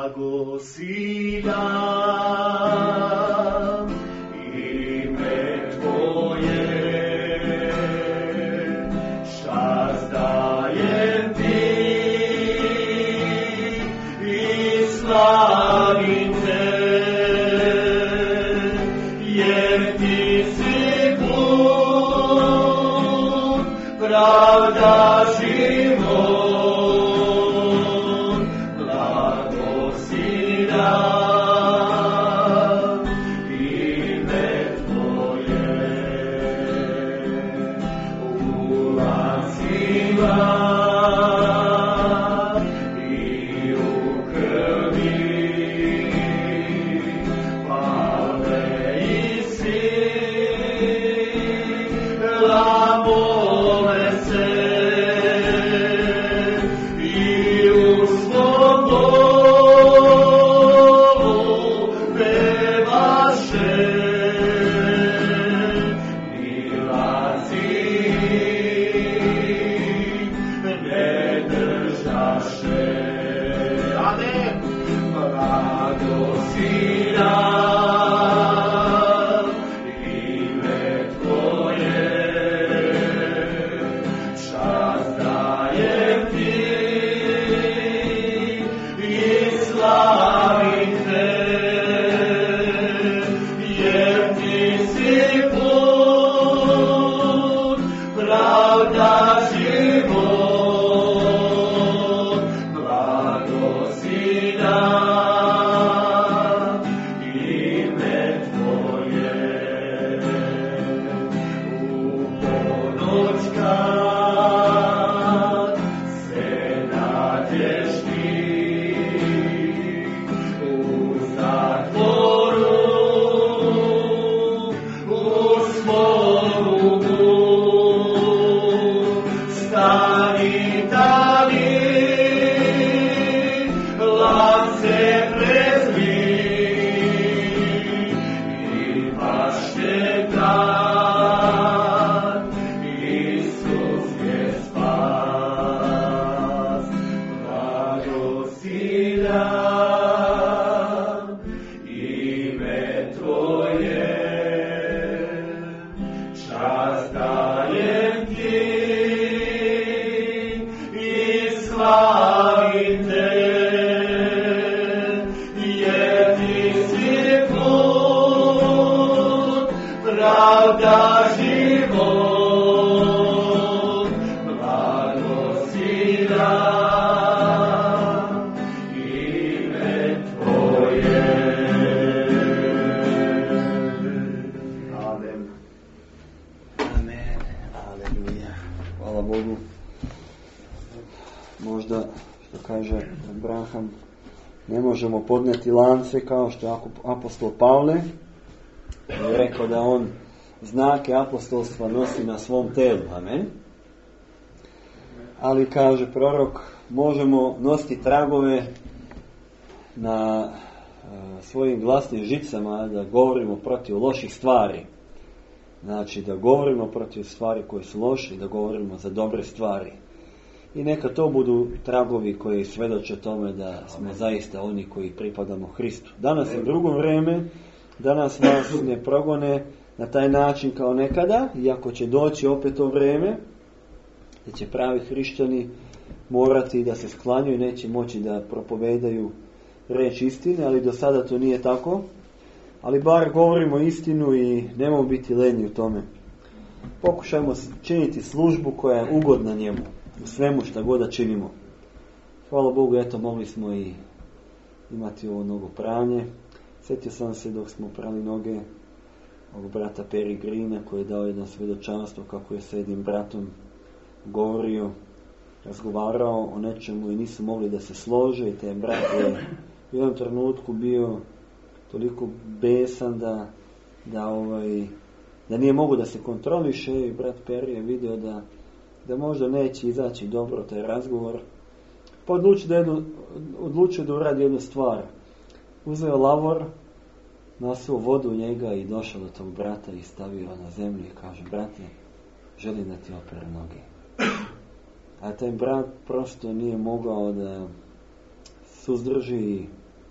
Speaker 2: Blago si nam ime Tvoje, čast dajem Ti i slavim Te, jer Ti si put, pravda, život.
Speaker 1: Ne možemo podnijeti lance kao što je apostol Pavle je rekao da on znake apostolstva nosi na svom telu, amen. Ali kaže prorok, možemo nositi tragove na svojim glasnim žicama da govorimo protiv loših stvari. Znači da govorimo protiv stvari koje su loše i da govorimo za dobre stvari. I neka to budu tragovi koji svjedoče tome da smo zaista oni koji pripadamo Hristu. Danas je drugo vrijeme, danas nas ne progone na taj način kao nekada, iako će doći opet to vrijeme, da će pravi hrišćani morati da se sklanjaju i neće moći da propovedaju reč istine, ali do sada to nije tako. Ali bar govorimo istinu i nemamo biti lenji u tome. Pokušajmo činiti službu koja je ugodna njemu u svemu šta god da činimo. Hvala Bogu, eto, mogli smo i imati ovo nogopranje. Sjetio sam se dok smo prali noge ovog brata Peregrina koji je dao jedno svjedočanstvo kako je s jednim bratom govorio, razgovarao o nečemu i nisu mogli da se slože i taj brat je u jednom trenutku bio toliko besan da nije mogu da se kontroliše i brat Peri je vidio da možda neće izaći dobro taj razgovor. Pa odlučio da uradi jednu stvar. Uzeo lavor, nasuo vodu u njega i došao do tog brata i stavio na zemlju i kaže, brate, želim da ti opere noge. A taj brat prosto nije mogao da suzdrži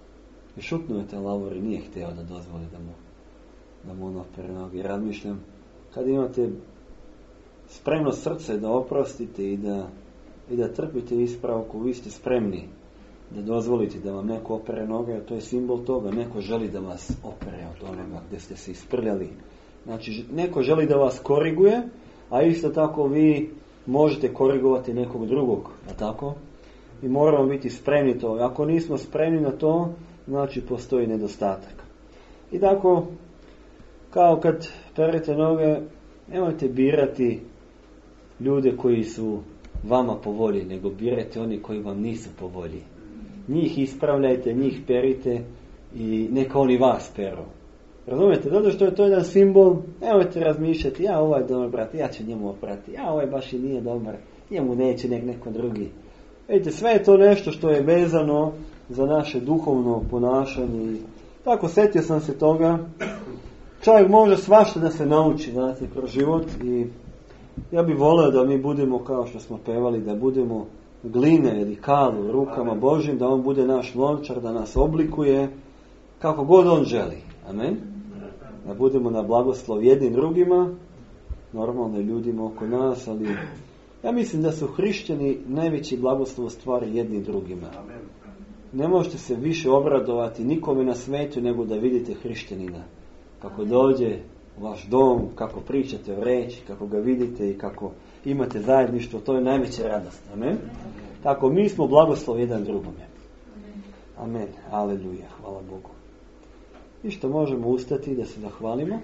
Speaker 1: I šutnuo je taj lavor i nije htio da dozvoli da mu on opere noge. Razmišljam, kad imate spremno srce da oprostite i da trpite ispravku, vi ste spremni da dozvolite da vam neko opere noge, a to je simbol toga. Neko želi da vas opere od onoga gdje ste se isprljali. Znači, neko želi da vas koriguje, a isto tako vi možete korigovati nekog drugog, a tako? I moramo biti spremni to. Ako nismo spremni na to, znači postoji nedostatak. I tako, kao kad perete noge, nemojte birati ljude koji su vama po volji, nego birajte oni koji vam nisu po volji. Njih ispravljajte, njih perite i neka oni vas peru. Razumijete? Zato što je to jedan simbol, nemojte razmišljati, ja ovaj dobar brat, ja ću njemu oprati, ja ovaj baš i nije dobar, njemu neće neko drugi. Vidite, sve je to nešto što je vezano za naše duhovno ponašanje. I tako, sjetio sam se toga. Čovjek može svašta da se nauči, znate, kroz život i ja bih volio da mi budemo, kao što smo pevali, da budemo gline ili kal u rukama Božjim, da on bude naš lončar, da nas oblikuje kako god on želi. Amen. Da budemo na blagoslov jednim drugima, normalno ljudima oko nas, ali ja mislim da su hrišćani najveći blagoslov stvari jednim drugima. Ne možete se više obradovati nikome na svijetu nego da vidite hrišćanina. Kako dođe u vaš dom, kako pričate o reči, kako ga vidite i kako imate zajedništvo, to je najveća radost. Amen. Tako mi smo blagoslov jedan drugome. Amen. Aleluja. Hvala Bogu. I što možemo ustati da se zahvalimo.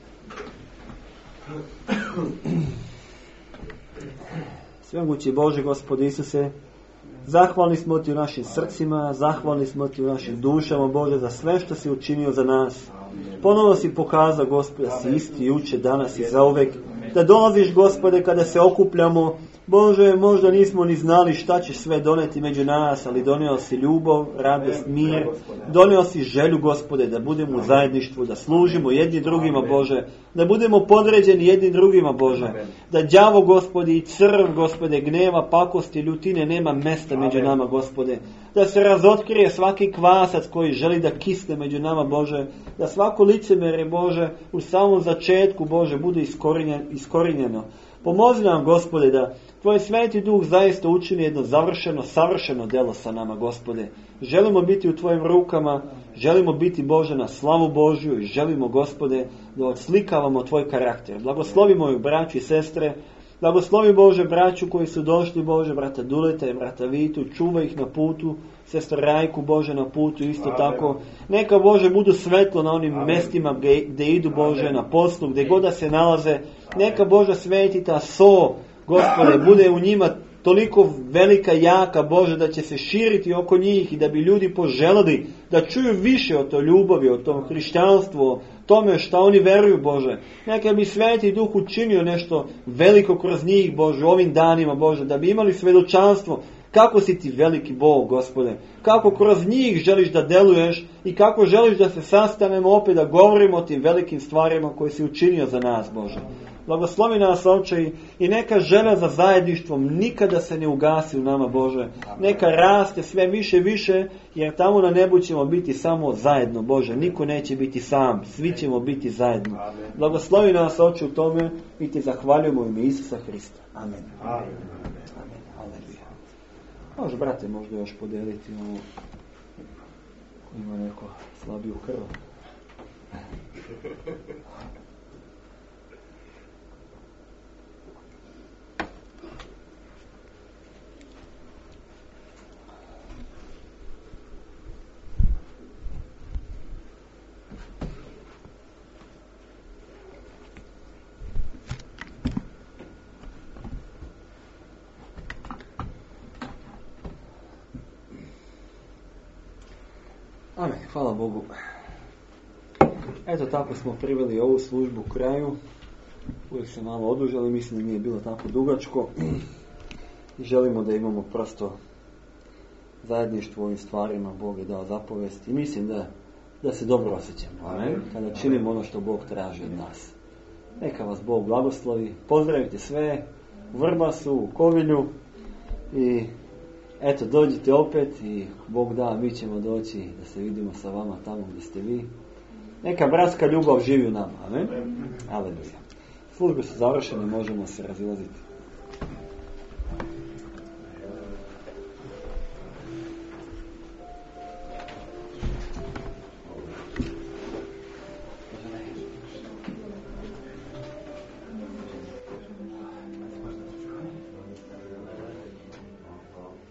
Speaker 1: Svemogući Bože, Gospod Isuse, zahvalni smo Ti u našim srcima, zahvalni smo Ti u našim dušama, Bože, za sve što si učinio za nas. Ponovo si pokazao, Gospode, da si isti jučer, danas i zauvek, da dolaziš, Gospode, kada se okupljamo. Bože, možda nismo ni znali šta ćeš sve doneti među nas, ali donio si ljubav, radost, mir, donio si želju, Gospode, da budemo u zajedništvu, da služimo jedni drugima, Bože, da budemo podređeni jedni drugima, Bože, da đavo, Gospode, i crv, Gospode, gneva, pakosti, ljutine nema mesta među nama, Gospode, da se razotkrije svaki kvasac koji želi da kisne među nama, Bože, da svako licemjerje, Bože, u samom začetku, Bože, bude iskorinjeno. Pomozi nam, Gospode, da Tvoj Sveti Duh zaista učini jedno savršeno djelo sa nama, Gospode. Želimo biti u Tvojim rukama, želimo biti, Bože, na slavu Božju i želimo, Gospode, da odslikavamo Tvoj karakter. Blagoslovi moju braću i sestre, blagoslovi, Bože, braću koji su došli, Bože, brata Duleta i brata Vitu, čuvaj ih na putu, sestru Rajku, Bože, na putu isto tako. Neka, Bože, budu svetlo na onim mestima gdje idu, Bože, na poslu, gdje god da se nalaze. Neka, Bože, sveti ta so, Gospode, bude u njima toliko velika, jaka, Bože, da će se širiti oko njih i da bi ljudi poželili da čuju više o toj ljubavi, o tom hrišćanstvu, o tome što oni veruju, Bože. Neka bi Sveti Duh učinio nešto veliko kroz njih, Bože, ovim danima, Bože, da bi imali svjedočanstvo kako si Ti veliki Bog, Gospode, kako kroz njih želiš da deluješ i kako želiš da se sastanemo opet da govorimo o tim velikim stvarima koje si učinio za nas, Bože. Blagoslovi nas, Oče, i neka želja za zajedništvom nikada se ne ugasi u nama, Bože. Neka raste sve više, jer tamo na nebu ćemo biti samo zajedno, Bože. Niko neće biti sam, svi ćemo biti zajedno. Blagoslovi nas, Oče, u tome i Ti zahvaljujemo u ime Isusa Hrista. Amen. Amen. Aleluja. Može, brate, možda još podeliti ovo. Ima neko slabiju krv. Amen, hvala Bogu. Eto, tako smo priveli ovu službu kraju. Uvijek se malo odužali, mislim da nije bilo tako dugačko. I želimo da imamo prosto zajedništvo u ovim stvarima. Bog je dao zapovest i mislim da se dobro osjećamo. Amen. Kada činimo ono što Bog traži od nas. Neka vas Bog blagoslovi. Pozdravite sve u Vrbasu, u Kovilju i Eto, dođite opet i Bog da, mi ćemo doći da se vidimo sa vama tamo gdje ste vi. Neka bratska ljubav živi u nama. Amen. Aleluja. Službe su završene, možemo se razilaziti.